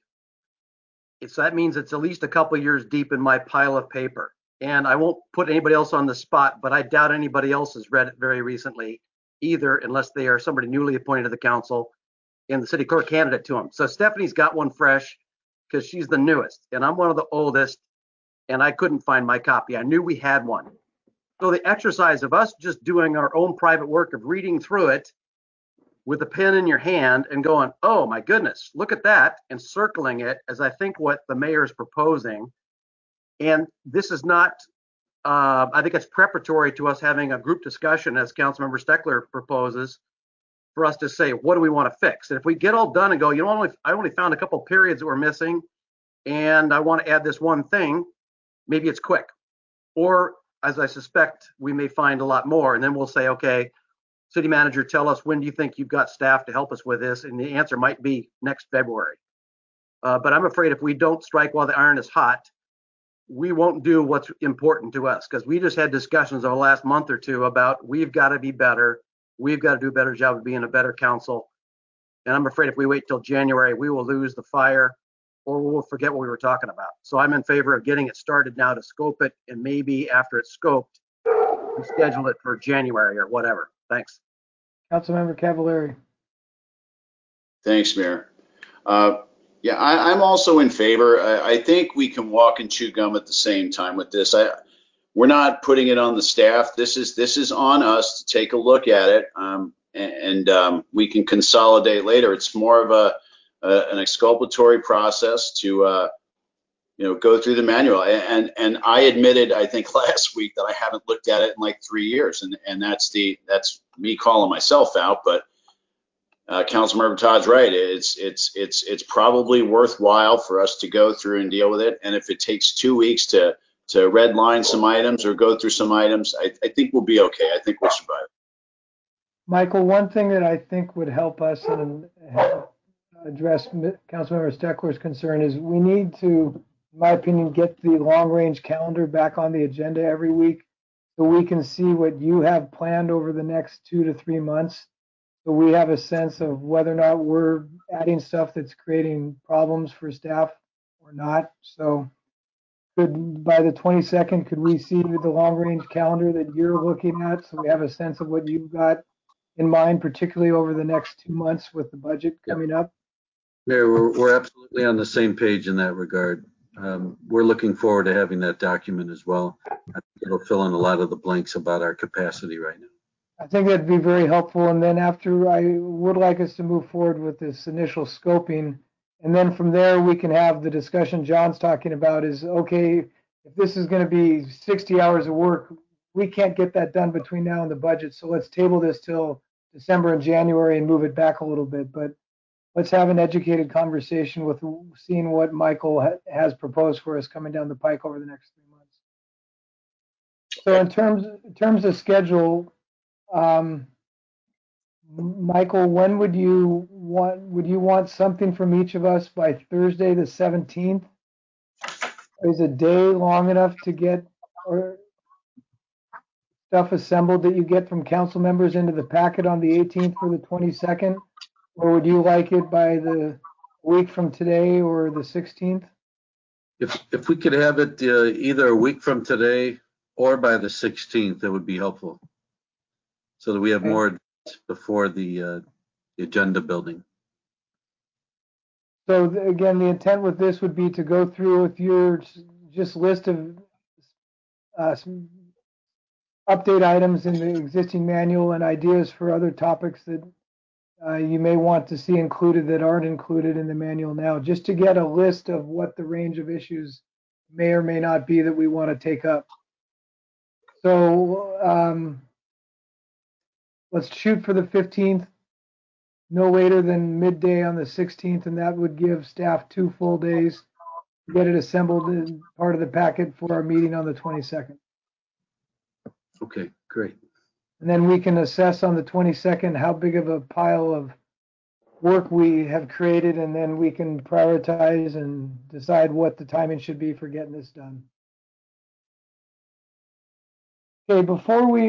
So that means it's at least a couple years deep in my pile of paper. And I won't put anybody else on the spot, but I doubt anybody else has read it very recently either, unless they are somebody newly appointed to the council and the city clerk handed it to them. So Stephanie's got one fresh because she's the newest, and I'm one of the oldest, and I couldn't find my copy. I knew we had one. So the exercise of us just doing our own private work of reading through it with a pen in your hand and going, oh my goodness, look at that, and circling it, as I think what the mayor is proposing. And this is not, I think it's preparatory to us having a group discussion, as Councilmember Steckler proposes, for us to say, what do we want to fix? And if we get all done and go, I only found a couple periods that were missing, and I want to add this one thing, maybe it's quick. Or, as I suspect, we may find a lot more, and then we'll say, okay, city manager, tell us, when do you think you've got staff to help us with this? And the answer might be next February. But I'm afraid if we don't strike while the iron is hot, we won't do what's important to us, because we just had discussions over the last month or two about we've got to be better. We've got to do a better job of being a better council. And I'm afraid if we wait till January, we will lose the fire, or we'll forget what we were talking about. So I'm in favor of getting it started now to scope it, and maybe after it's scoped, we schedule it for January or whatever. Thanks. Councilmember Cavallari. Thanks, Mayor. Yeah, I'm also in favor. I think we can walk and chew gum at the same time with this. We're not putting it on the staff. This is on us to take a look at it, and we can consolidate later. It's more of an exculpatory process to go through the manual. And I admitted, I think last week, that I haven't looked at it in like 3 years, and that's me calling myself out, but. Councilmember Todd's right. It's probably worthwhile for us to go through and deal with it. And if it takes 2 weeks to redline some items or go through some items, I think we'll be okay. I think we'll survive. Michael, one thing that I think would help us and address Councilmember Steckler's concern is we need to, in my opinion, get the long-range calendar back on the agenda every week so we can see what you have planned over the next 2 to 3 months. So we have a sense of whether or not we're adding stuff that's creating problems for staff or not. So by the 22nd, could we see the long range calendar that you're looking at, so we have a sense of what you've got in mind, particularly over the next 2 months with the budget coming up? Mayor, we're absolutely on the same page in that regard. We're looking forward to having that document as well. I think it'll fill in a lot of the blanks about our capacity right now. I think that'd be very helpful. And then after, I would like us to move forward with this initial scoping. And then from there, we can have the discussion John's talking about is, okay, if this is going to be 60 hours of work, we can't get that done between now and the budget. So let's table this till December and January and move it back a little bit. But let's have an educated conversation with seeing what Michael has proposed for us coming down the pike over the next 3 months. So in terms of schedule, Michael, when would you want something from each of us by Thursday the 17th? Is a day long enough to get or stuff assembled that you get from council members into the packet on the 18th for the 22nd? Or would you like it by the week from today or the 16th? If we could have it either a week from today or by the 16th, that would be helpful, so that we have more before the agenda building. So again, the intent with this would be to go through with your just list of update items in the existing manual and ideas for other topics that you may want to see included that aren't included in the manual now, just to get a list of what the range of issues may or may not be that we want to take up. So let's shoot for the 15th, no later than midday on the 16th, and that would give staff 2 full days to get it assembled in part of the packet for our meeting on the 22nd. Okay, great. And then we can assess on the 22nd how big of a pile of work we have created, and then we can prioritize and decide what the timing should be for getting this done. Okay, before we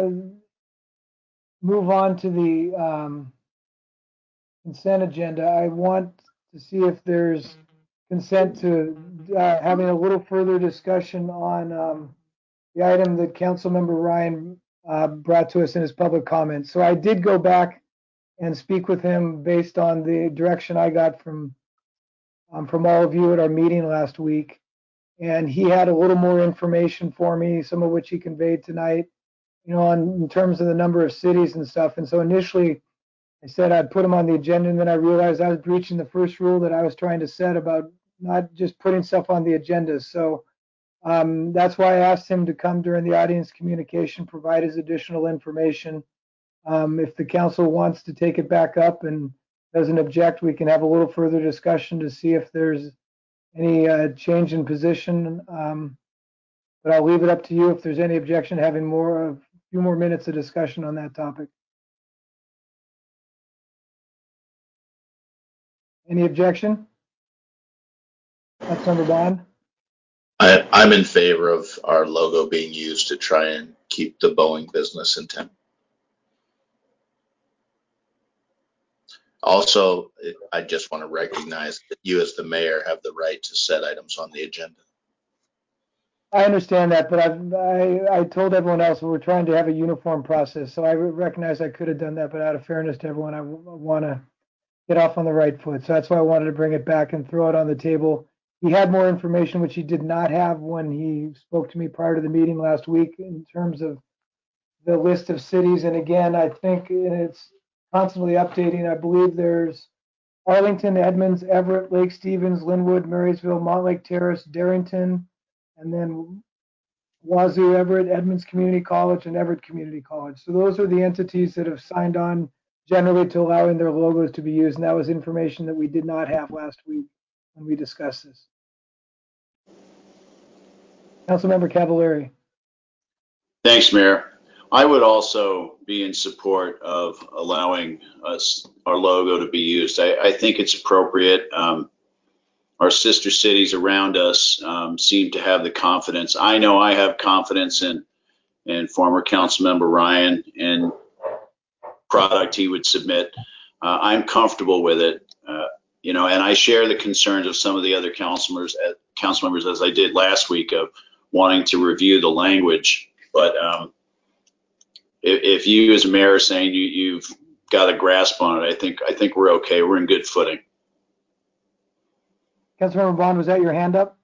move on to the consent agenda, I want to see if there's consent to having a little further discussion on the item that Councilmember Ryan brought to us in his public comments. So I did go back and speak with him based on the direction I got from all of you at our meeting last week. And he had a little more information for me, some of which he conveyed tonight, in terms of the number of cities and stuff. And so initially I said I'd put him on the agenda, and then I realized I was breaching the first rule that I was trying to set about not just putting stuff on the agenda. So that's why I asked him to come during the audience communication, provide his additional information. If the council wants to take it back up and doesn't object, we can have a little further discussion to see if there's any change in position. But I'll leave it up to you if there's any objection having a few more minutes of discussion on that topic. Any objection? Councilmember Bond? I'm in favor of our logo being used to try and keep the Boeing business in town. Also, I just want to recognize that you as the mayor have the right to set items on the agenda. I understand that, but I told everyone else we're trying to have a uniform process. So I recognize I could have done that, but out of fairness to everyone, I want to get off on the right foot. So that's why I wanted to bring it back and throw it on the table. He had more information, which he did not have when he spoke to me prior to the meeting last week in terms of the list of cities. And again, I think it's constantly updating. I believe there's Arlington, Edmonds, Everett, Lake Stevens, Linwood, Marysville, Montlake Terrace, Darrington, and then Wazoo, Everett, Edmonds Community College, and Everett Community College. So those are the entities that have signed on generally to allowing their logos to be used. And that was information that we did not have last week when we discussed this. Councilmember Cavallari. Thanks, Mayor. I would also be in support of allowing our logo to be used. I think it's appropriate. Our sister cities around us seem to have the confidence. I know I have confidence in former Councilmember Ryan and product he would submit. I'm comfortable with it, and I share the concerns of some of the other council members, as I did last week, of wanting to review the language. But if you as a mayor are saying you've got a grasp on it, I think we're okay. We're in good footing. Councilmember Bond, was that your hand up?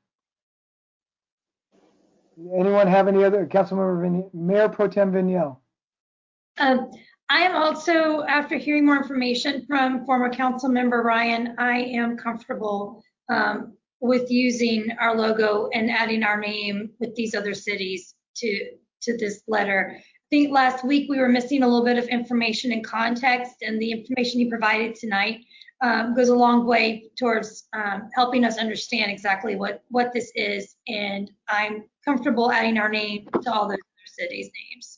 Anyone have any other? Councilmember Mayor Pro Tem Vignell. I am also, after hearing more information from former Councilmember Ryan, I am comfortable with using our logo and adding our name with these other cities to this letter. I think last week we were missing a little bit of information and context, and the information you provided tonight goes a long way towards helping us understand exactly what this is, and I'm comfortable adding our name to all those other cities' names.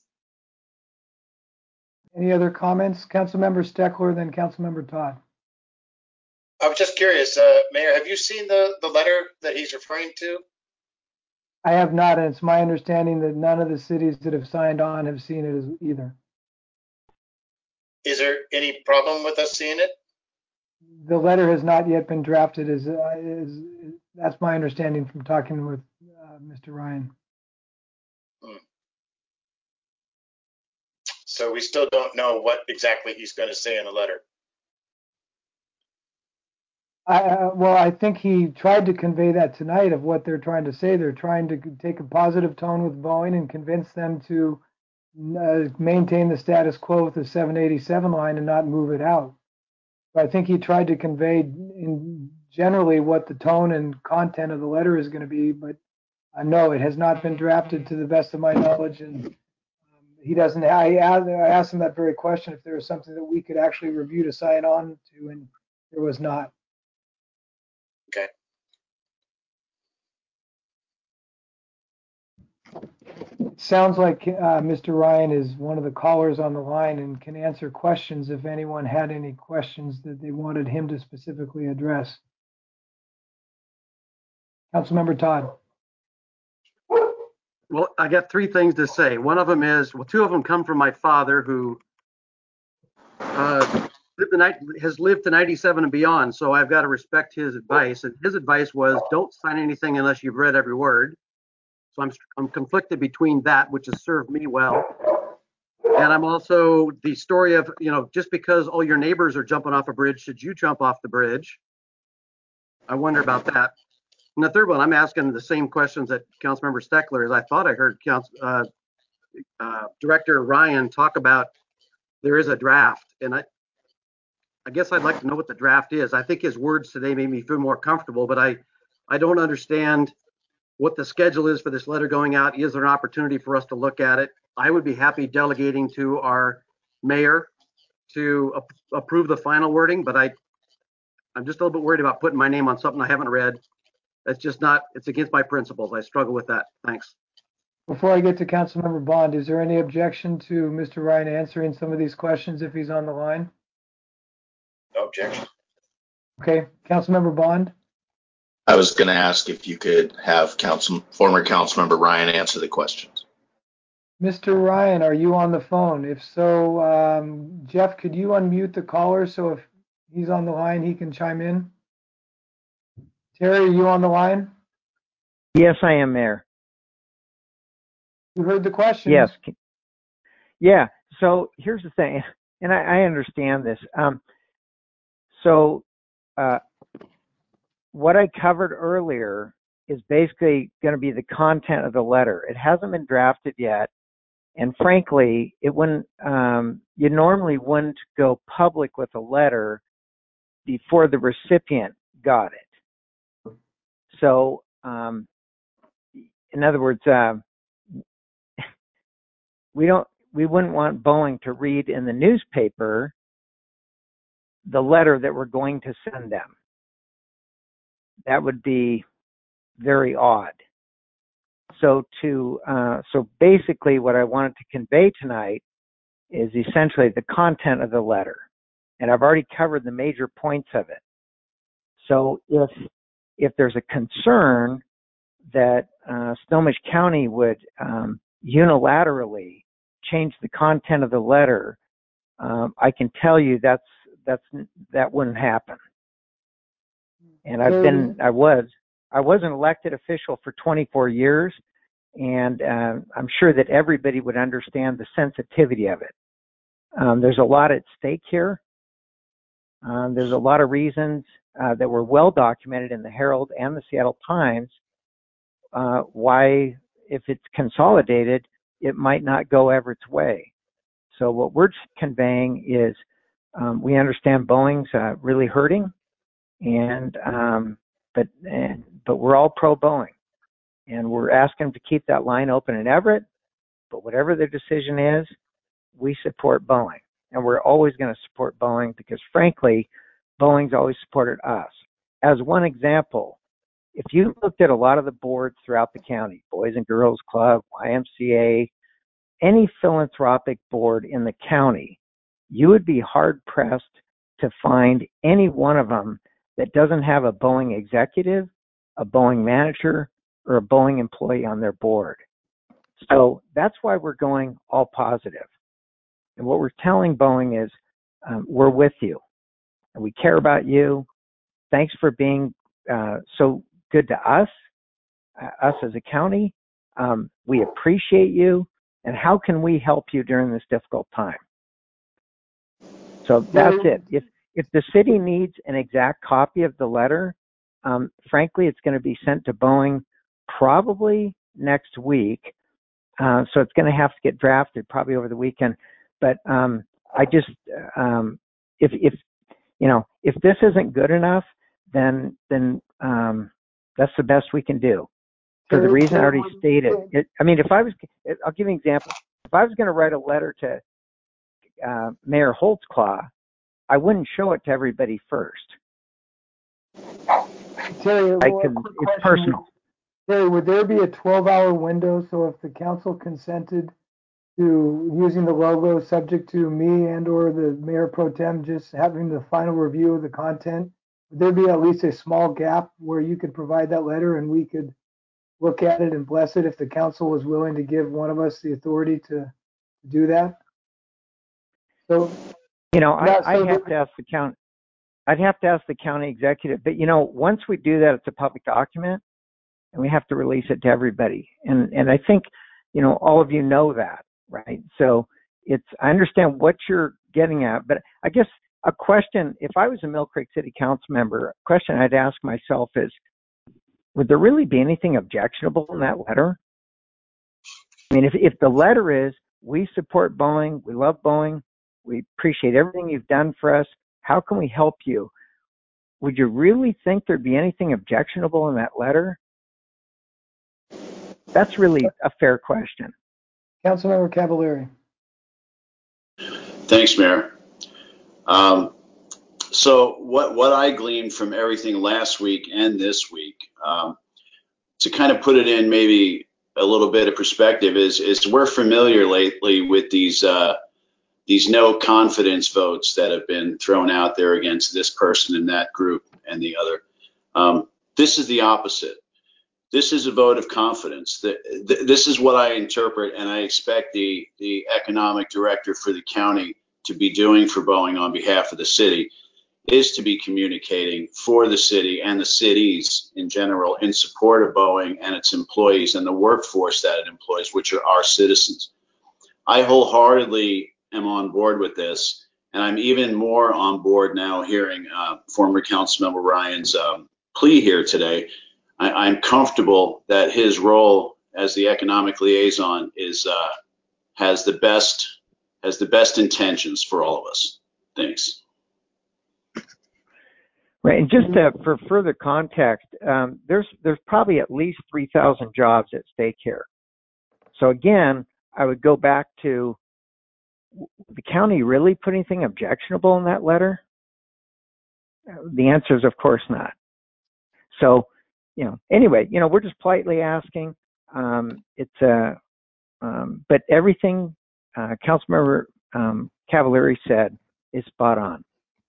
Any other comments? Councilmember Steckler, then Councilmember Todd. I was just curious, Mayor, have you seen the letter that he's referring to? I have not, and it's my understanding that none of the cities that have signed on have seen it either. Is there any problem with us seeing it? The letter has not yet been drafted. That's my understanding from talking with Mr. Ryan. So we still don't know what exactly he's going to say in the letter. Well, I think he tried to convey that tonight of what they're trying to say. They're trying to take a positive tone with Boeing and convince them to maintain the status quo with the 787 line and not move it out. But I think he tried to convey in generally what the tone and content of the letter is going to be, but no, it has not been drafted to the best of my knowledge, and he doesn't. I asked him that very question if there was something that we could actually review to sign on to, and there was not. Okay. It sounds like Mr. Ryan is one of the callers on the line and can answer questions if anyone had any questions that they wanted him to specifically address. Councilmember Todd. Well, I got three things to say. One of them is, well, two of them come from my father, who has lived to 97 and beyond, so I've got to respect his advice. And his advice was, don't sign anything unless you've read every word. So I'm conflicted between that, which has served me well. And I'm also the story of, just because all your neighbors are jumping off a bridge, should you jump off the bridge? I wonder about that. And the third one, I'm asking the same questions that Councilmember Steckler is. I thought I heard Director Ryan talk about there is a draft, and I guess I'd like to know what the draft is. I think his words today made me feel more comfortable, but I don't understand what the schedule is for this letter going out. Is there an opportunity for us to look at it? I would be happy delegating to our mayor to approve the final wording, but I'm just a little bit worried about putting my name on something I haven't read. It's just not, it's against my principles. I struggle with that. Thanks. Before I get to Councilmember Bond, is there any objection to Mr. Ryan answering some of these questions if he's on the line? No objection. Okay, Councilmember Bond? I was going to ask if you could have former Councilmember Ryan answer the questions. Mr. Ryan, are you on the phone? If so, Jeff, could you unmute the caller so if he's on the line, he can chime in? Terry, are you on the line? Yes, I am, Mayor. You heard the question. Yes. Yeah. So here's the thing, and I understand this. What I covered earlier is basically going to be the content of the letter. It hasn't been drafted yet, and frankly, it wouldn't. You normally wouldn't go public with a letter before the recipient got it. So, in other words, we wouldn't want Boeing to read in the newspaper the letter that we're going to send them. That would be very odd. So basically what I wanted to convey tonight is essentially the content of the letter. And I've already covered the major points of it. So if there's a concern that Snohomish County would unilaterally change the content of the letter, I can tell you that wouldn't happen. And I was an elected official for 24 years, and I'm sure that everybody would understand the sensitivity of it. There's a lot at stake here. There's a lot of reasons that were well documented in the Herald and the Seattle Times why, if it's consolidated, it might not go Everett's way. So what we're conveying is we understand Boeing's really hurting, but we're all pro Boeing, and we're asking them to keep that line open in Everett. But whatever their decision is, we support Boeing, and we're always going to support Boeing because, frankly, Boeing's always supported us. As one example, if you looked at a lot of the boards throughout the county, Boys and Girls Club, YMCA, any philanthropic board in the county, you would be hard-pressed to find any one of them that doesn't have a Boeing executive, a Boeing manager, or a Boeing employee on their board. So that's why we're going all positive. And what we're telling Boeing is we're with you, and we care about you. Thanks for being so good to us as a county. We appreciate you, and how can we help you during this difficult time? So that's it. If the city needs an exact copy of the letter, frankly, it's going to be sent to Boeing probably next week. So it's going to have to get drafted probably over the weekend. But I just, if this isn't good enough, then that's the best we can do. For the reason I already stated. I'll give you an example. If I was going to write a letter to Mayor Holtzclaw, I wouldn't show it to everybody first. Terry, it's personal. Terry, would there be a 12-hour window? So if the council consented to using the logo, subject to me and/or the mayor pro tem just having the final review of the content, would there be at least a small gap where you could provide that letter and we could look at it and bless it if the council was willing to give one of us the authority to do that? So, I'd have to ask the county. I'd have to ask the county executive. But once we do that, it's a public document, and we have to release it to everybody. And I think all of you know that, right? So I understand what you're getting at, but I guess a question, if I was a Mill Creek City Council member, a question I'd ask myself is, would there really be anything objectionable in that letter? I mean, if the letter is, we support Boeing, we love Boeing, we appreciate everything you've done for us, how can we help you? Would you really think there'd be anything objectionable in that letter? That's really a fair question. Councilmember Cavallari. Thanks, Mayor. So what I gleaned from everything last week and this week, to kind of put it in maybe a little bit of perspective, is we're familiar lately with these no confidence votes that have been thrown out there against this person and that group and the other. This is the opposite. This is a vote of confidence. This is what I interpret, and I expect the economic director for the county to be doing for Boeing on behalf of the city, is to be communicating for the city and the cities in general in support of Boeing and its employees and the workforce that it employs, which are our citizens. I wholeheartedly am on board with this, and I'm even more on board now hearing former Councilmember Ryan's plea here today. I'm comfortable that his role as the economic liaison has the best intentions for all of us. Thanks. Right, and just for further context, there's probably at least 3,000 jobs at stake here. So again, I would go back to, the county really put anything objectionable in that letter? The answer is of course not. So, anyway, we're just politely asking. But everything Councilmember Cavallari said is spot on.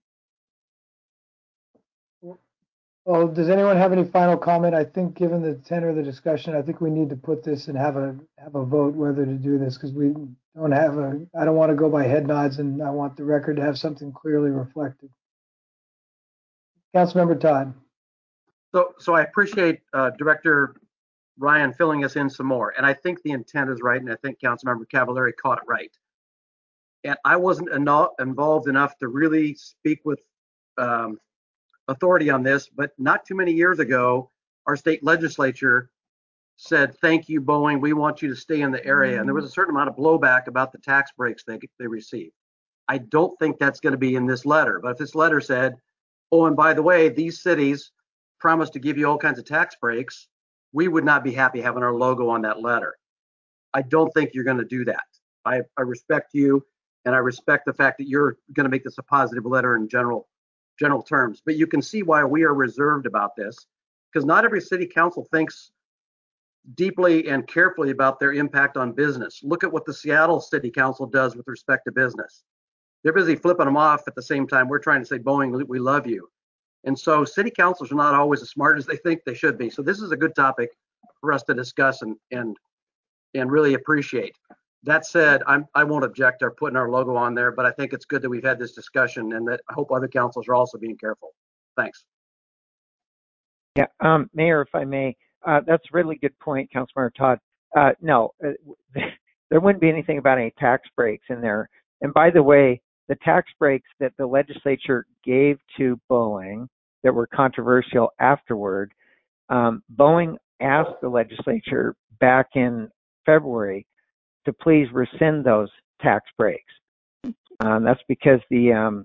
Well, does anyone have any final comment? I think given the tenor of the discussion, I think we need to put this and have a vote whether to do this, because we don't have I don't want to go by head nods, and I want the record to have something clearly reflected. Councilmember Todd. So I appreciate Director Ryan filling us in some more, and I think the intent is right, and I think Councilmember Cavallari caught it right. And I wasn't involved enough to really speak with authority on this, but not too many years ago, our state legislature said, thank you, Boeing, we want you to stay in the area. And there was a certain amount of blowback about the tax breaks they received. I don't think that's going to be in this letter, but if this letter said, oh, and by the way, these cities promised to give you all kinds of tax breaks, we would not be happy having our logo on that letter. I don't think you're going to do that. I respect you, and I respect the fact that you're going to make this a positive letter in general terms, but you can see why we are reserved about this, because not every city council thinks deeply and carefully about their impact on business. Look at what the Seattle City Council does with respect to business. They're busy flipping them off at the same time we're trying to say, Boeing, we love you. And so city councils are not always as smart as they think they should be. So this is a good topic for us to discuss and really appreciate. That said, I won't object to putting our logo on there, but I think it's good that we've had this discussion, and that I hope other councils are also being careful. Thanks. Yeah, Mayor, if I may, that's a really good point, Councilmember Todd. No, there wouldn't be anything about any tax breaks in there. And by the way, the tax breaks that the legislature gave to Boeing that were controversial afterward, Boeing asked the legislature back in February to please rescind those tax breaks. That's because the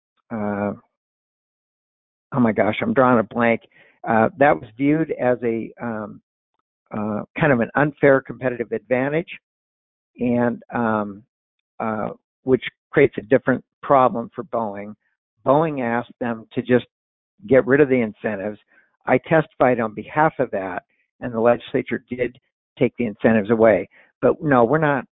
oh my gosh, I'm drawing a blank. That was viewed as a kind of an unfair competitive advantage, and which creates a different problem for Boeing. Boeing asked them to just get rid of the incentives. I testified on behalf of that, and the legislature did take the incentives away. But no, we're not.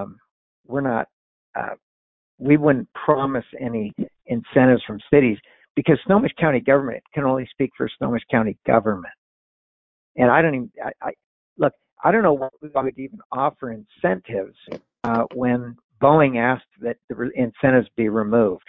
We wouldn't promise any incentives from cities, because Snohomish County government can only speak for Snohomish County government. And I don't even, look, I don't know why we would even offer incentives when Boeing asked that the incentives be removed.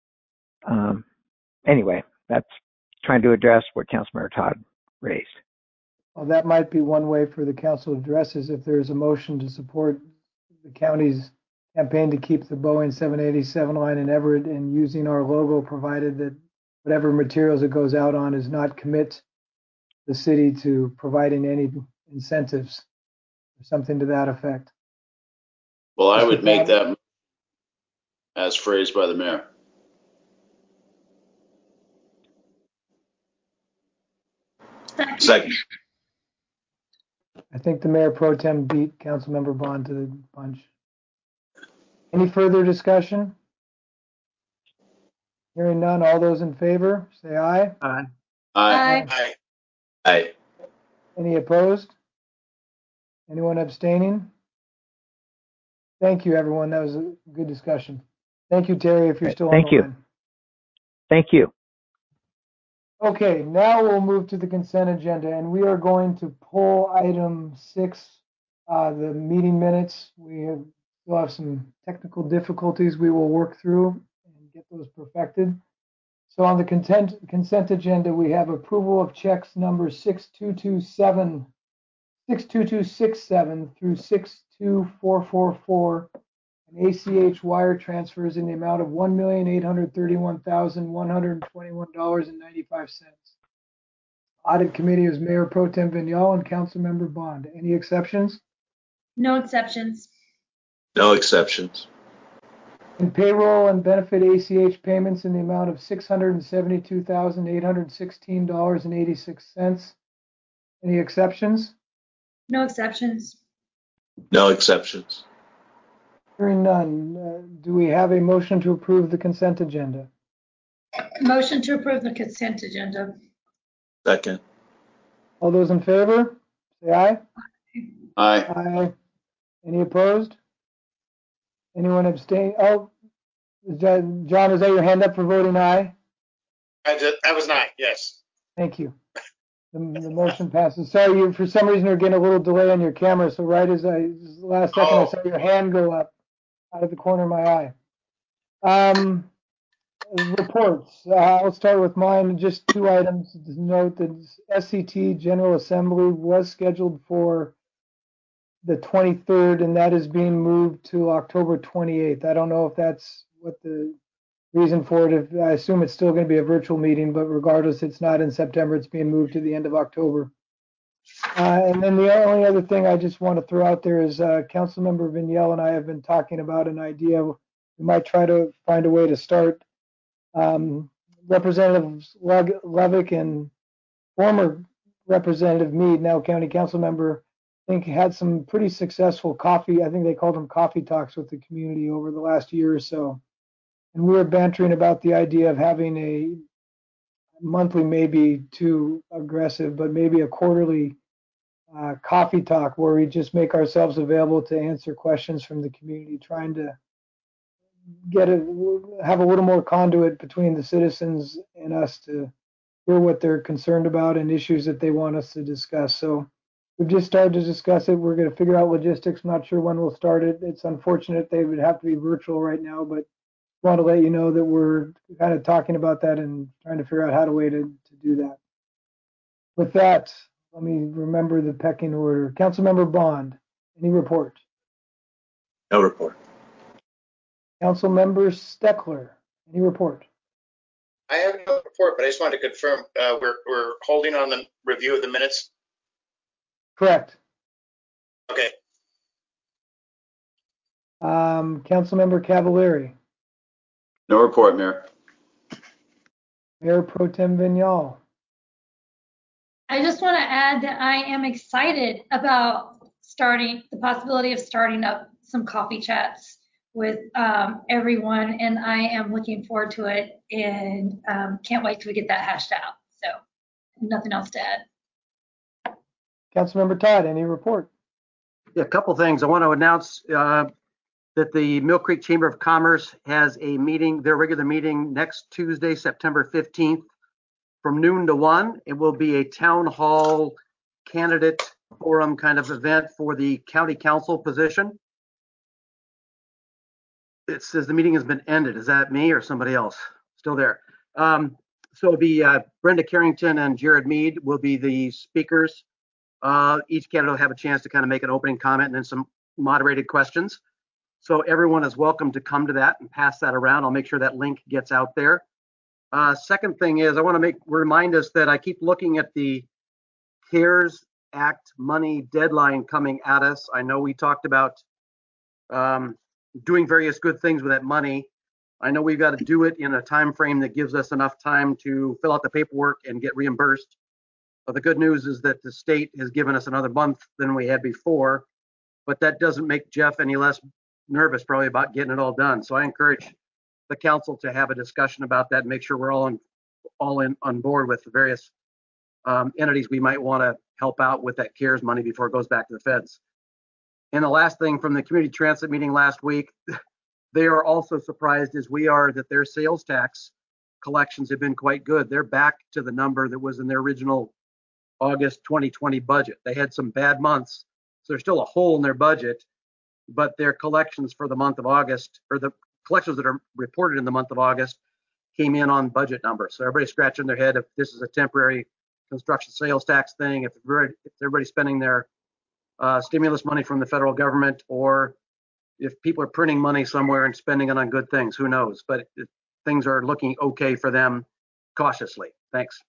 Anyway, that's trying to address what Councilmember Todd raised. Well, that might be one way for the council to address is if there's a motion to support the county's campaign to keep the Boeing 787 line in Everett and using our logo, provided that whatever materials it goes out on is not commit the city to providing any incentives or something to that effect. Well, I would make that as phrased by the mayor. Second. I think the mayor pro tem beat Councilmember Bond to the punch. Any further discussion? Hearing none, all those in favor, say aye. Aye. Aye. Aye. Aye. Any opposed? Anyone abstaining? Thank you, everyone. That was a good discussion. Thank you, Terry, if you're still on the line. Thank you. Okay, now we'll move to the consent agenda, and we are going to pull item 6, the meeting minutes. We still have some technical difficulties we will work through and get those perfected. So on the consent agenda, we have approval of checks numbers 62267 through 62444, and ACH wire transfers in the amount of $1,831,121.95. Audit committee is Mayor Pro Tem Vignal and Councilmember Bond. Any exceptions? No exceptions. No exceptions. And payroll and benefit ACH payments in the amount of $672,816.86. Any exceptions? No exceptions. No exceptions. Hearing none, do we have a motion to approve the consent agenda? Motion to approve the consent agenda. Second. All those in favor, say aye. Aye. Aye. Any opposed? Anyone abstain? Oh, John, is that your hand up for voting aye? That was not, yes. Thank you. The motion passes. Sorry, you for some reason you're getting a little delay on your camera. So right as last second I saw your hand go up out of the corner of my eye. Reports. I'll start with mine. Just 2 items to note that SCT General Assembly was scheduled for the 23rd, and that is being moved to October 28th. I don't know if that's what the reason for it. I assume it's still going to be a virtual meeting, but regardless, it's not in September. It's being moved to the end of October. And then the only other thing I just want to throw out there is Councilmember Vignal and I have been talking about an idea. We might try to find a way to start. Representatives Levick and former Representative Mead, now County Council member, I think had some pretty successful coffee. I think they called them coffee talks with the community over the last year or so. And we were bantering about the idea of having a monthly, maybe too aggressive, but maybe a quarterly coffee talk where we just make ourselves available to answer questions from the community, trying to have a little more conduit between the citizens and us to hear what they're concerned about and issues that they want us to discuss. So we've just started to discuss it. We're going to figure out logistics. I'm not sure when we'll start it. It's unfortunate they would have to be virtual right now, but I want to let you know that we're kind of talking about that and trying to figure out how to do that. With that, let me remember the pecking order. Councilmember Bond, any report? No report. Councilmember Steckler, any report? I have no report, but I just wanted to confirm we're holding on the review of the minutes. Correct. Okay. Councilmember Cavallari, No report, Mayor. Mayor Pro Tem Vignal. I just want to add that I am excited about the possibility of starting up some coffee chats with everyone, and I am looking forward to it and can't wait till we get that hashed out. So nothing else to add. Councilmember Todd, any report? Yeah, a couple things. I want to announce that the Mill Creek Chamber of Commerce has a meeting, their regular meeting next Tuesday, September 15th from noon to 1. It will be a town hall candidate forum kind of event for the county council position. It says the meeting has been ended. Is that me or somebody else? Still there. So it'll be Brenda Carrington and Jared Mead will be the speakers. Each candidate will have a chance to kind of make an opening comment and then some moderated questions. So everyone is welcome to come to that and pass that around. I'll make sure that link gets out there. Second thing is I want to remind us that I keep looking at the CARES Act money deadline coming at us. I know we talked about doing various good things with that money. I know we've got to do it in a time frame that gives us enough time to fill out the paperwork and get reimbursed. But the good news is that the state has given us another month than we had before, but that doesn't make Jeff any less nervous probably about getting it all done. So I encourage the council to have a discussion about that and make sure we're all on board with the various entities we might want to help out with that CARES money before it goes back to the feds. And the last thing from the community transit meeting last week, they are also surprised as we are that their sales tax collections have been quite good. They're back to the number that was in their original August 2020 budget. They had some bad months, so there's still a hole in their budget, but their collections for the month of August, or the collections that are reported in the month of August, came in on budget numbers. So everybody's scratching their head if this is a temporary construction sales tax thing, if everybody's spending their stimulus money from the federal government, or if people are printing money somewhere and spending it on good things, who knows? But things are looking okay for them cautiously. Thanks.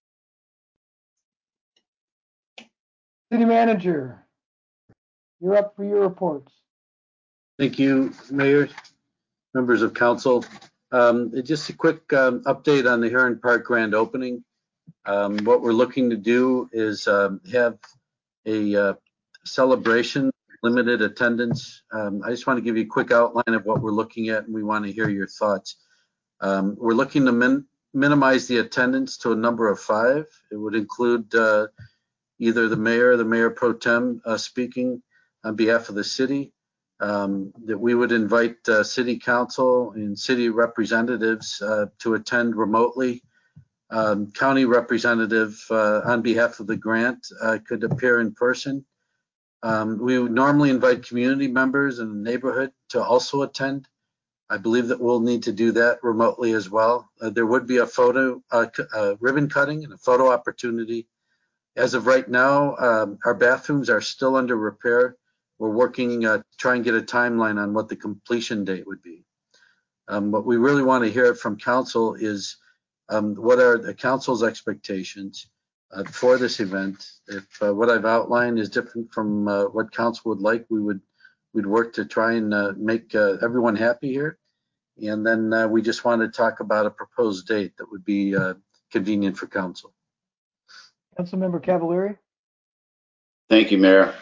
City Manager, you're up for your reports. Thank you, Mayor, members of council. Just a quick update on the Heron Park grand opening. What we're looking to do is have a celebration, limited attendance. I just want to give you a quick outline of what we're looking at, and we want to hear your thoughts. We're looking to minimize the attendance to a number of 5. It would include either the mayor or the mayor pro tem speaking on behalf of the city. That we would invite city council and city representatives to attend remotely. County representative on behalf of the grant could appear in person. We would normally invite community members in the neighborhood to also attend. I believe that we'll need to do that remotely as well. There would be a photo, ribbon cutting and a photo opportunity. As of right now, our bathrooms are still under repair. We're working to try and get a timeline on what the completion date would be. What we really want to hear from council is what are the council's expectations for this event. If what I've outlined is different from what council would like, we'd work to try and make everyone happy here. And then we just want to talk about a proposed date that would be convenient for council. Councilmember Cavallari. Thank you, Mayor.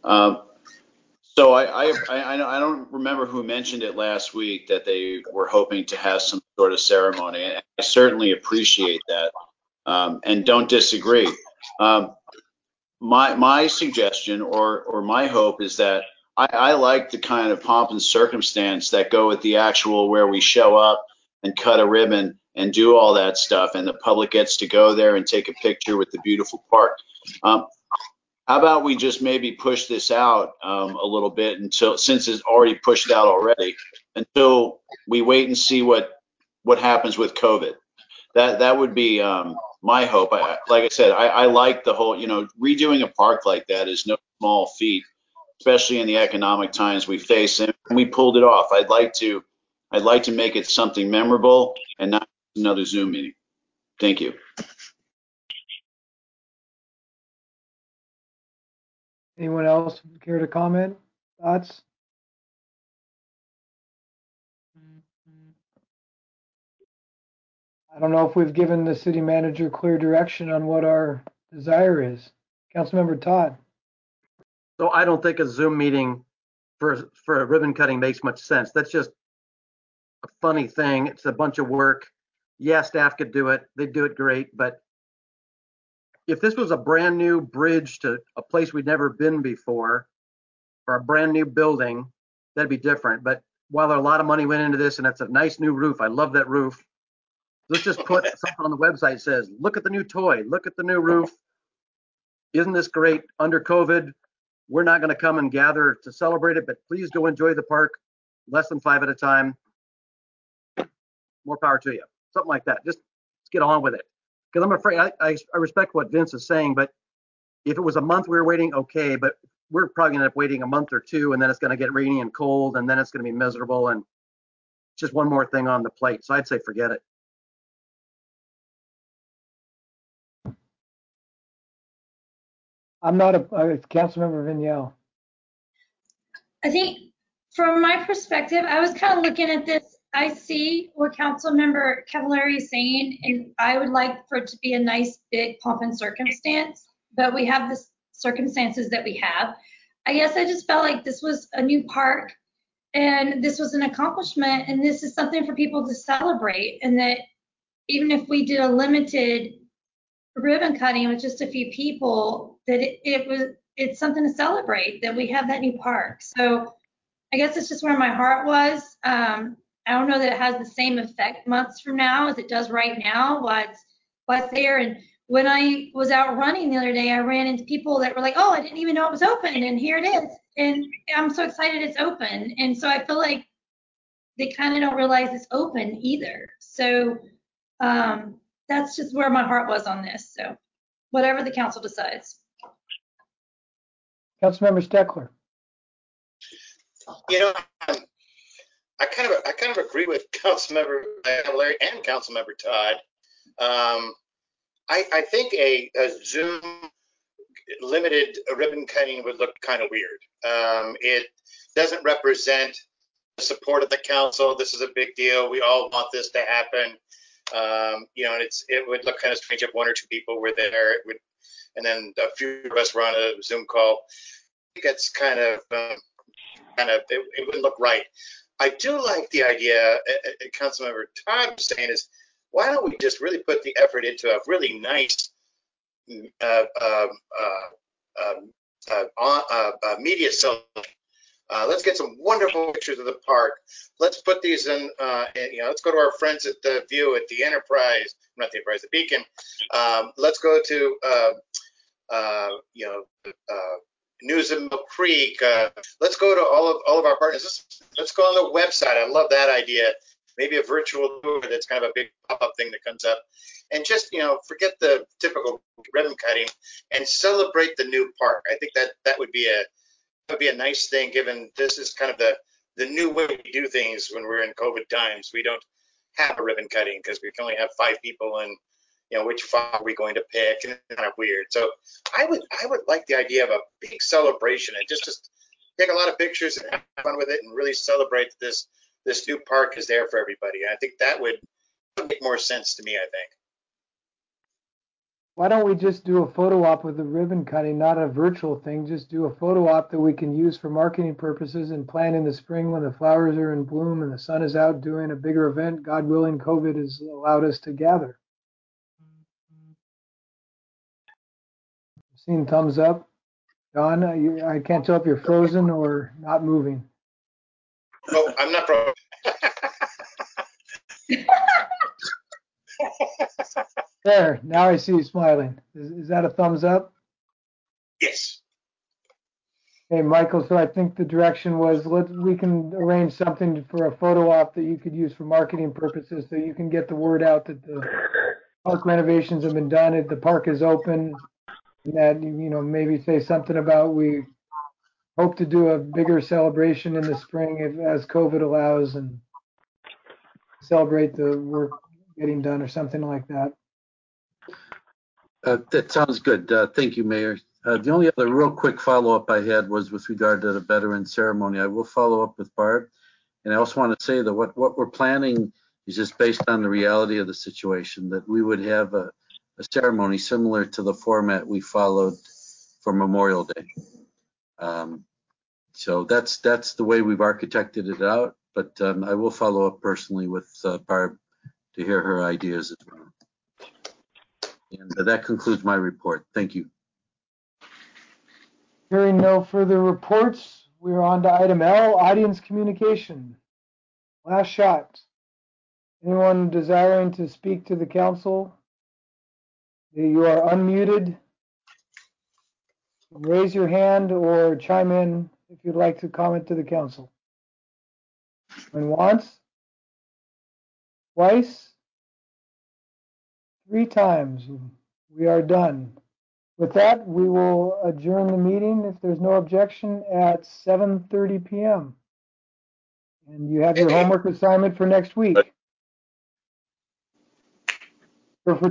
So I don't remember who mentioned it last week that they were hoping to have some sort of ceremony, and I certainly appreciate that and don't disagree. My suggestion or my hope is that I like the kind of pomp and circumstance that go with the actual where we show up and cut a ribbon and do all that stuff, and the public gets to go there and take a picture with the beautiful park. How about we just maybe push this out a little bit since it's already pushed out already, until we wait and see what happens with COVID. That would be my hope. Like I said, I like the whole, redoing a park like that is no small feat, especially in the economic times we face, and we pulled it off. I'd like to make it something memorable and not another Zoom meeting. Thank you. Anyone else care to comment? Thoughts? I don't know if we've given the city manager clear direction on what our desire is. Councilmember Todd. So I don't think a Zoom meeting for a ribbon cutting makes much sense. That's just a funny thing. It's a bunch of work. Yeah, staff could do it. They'd do it great. But if this was a brand new bridge to a place we'd never been before, or a brand new building, that'd be different. But while a lot of money went into this and it's a nice new roof, I love that roof. Let's just put something on the website that says, look at the new toy, look at the new roof. Isn't this great? Under COVID, we're not going to come and gather to celebrate it, but please go enjoy the park, less than 5 at a time. More power to you. Something like that. Just let's get on with it. Because I'm afraid, I respect what Vince is saying, but if it was a month we were waiting, okay, but we're probably going to end up waiting a month or two, and then it's going to get rainy and cold, and then it's going to be miserable, and just one more thing on the plate. So I'd say forget it. I'm not it's Councilmember Vignell. I think from my perspective, I was kind of looking at this. I see what Councilmember Cavallari is saying, and I would like for it to be a nice big pomp and circumstance, but we have the circumstances that we have. I guess I just felt like this was a new park and this was an accomplishment, and this is something for people to celebrate, and that even if we did a limited ribbon cutting with just a few people, that it's something to celebrate that we have that new park. So I guess it's just where my heart was. I don't know that it has the same effect months from now as it does right now. What's there? And when I was out running the other day, I ran into people that were like, "Oh, I didn't even know it was open, and here it is." And I'm so excited it's open. And so I feel like they kind of don't realize it's open either. So that's just where my heart was on this. So whatever the council decides. Councilmember Steckler. You know, I kind of agree with Councilmember Cavallari and Councilmember Todd. I think a Zoom limited ribbon cutting would look kind of weird. It doesn't represent the support of the council. This is a big deal. We all want this to happen. You know, and it would look kind of strange if 1 or 2 people were there. And then a few of us were on a Zoom call. I think it's kind of it wouldn't look right. I do like the idea, Councilmember Todd was saying, is why don't we just really put the effort into a really nice media celebration. Let's get some wonderful pictures of the park. Let's put these in, let's go to our friends at the View, at the Enterprise, not the Enterprise, the Beacon. Let's go to, News of Mill Creek. Let's go to all of our partners. Let's go on the website. I love that idea. Maybe a virtual tour that's kind of a big pop-up thing that comes up. And just, forget the typical ribbon cutting and celebrate the new park. I think that would be a nice thing, given this is kind of the new way we do things when we're in COVID times. We don't have a ribbon cutting because we can only have 5 people, and which 5 are we going to pick? And it's kind of weird. So I would like the idea of a big celebration and just take a lot of pictures and have fun with it and really celebrate this new park is there for everybody. And I think that would make more sense to me, I think. Why don't we just do a photo op with the ribbon cutting, not a virtual thing? Just do a photo op that we can use for marketing purposes and plan in the spring when the flowers are in bloom and the sun is out doing a bigger event. God willing, COVID has allowed us to gather. Seeing thumbs up. Don, I can't tell if you're frozen or not moving. Oh, I'm not frozen. There, now I see you smiling. Is that a thumbs up? Yes. Hey, Michael, so I think the direction was we can arrange something for a photo op that you could use for marketing purposes so you can get the word out that the park renovations have been done, the park is open, and that, maybe say something about we hope to do a bigger celebration in the spring as COVID allows, and celebrate the work getting done or something like that. That sounds good. Thank you, Mayor. The only other real quick follow-up I had was with regard to the veteran ceremony. I will follow up with Barb. And I also want to say that what we're planning is just based on the reality of the situation, that we would have a ceremony similar to the format we followed for Memorial Day. So that's the way we've architected it out, but I will follow up personally with Barb to hear her ideas as well. And that concludes my report. Thank you. Hearing no further reports, we're on to item L, audience communication. Last shot. Anyone desiring to speak to the council? You are unmuted. Raise your hand or chime in if you'd like to comment to the council. Going once, twice, 3 times. We are done. With that, we will adjourn the meeting, if there's no objection, at 7:30 p.m. And you have your homework assignment for next week. For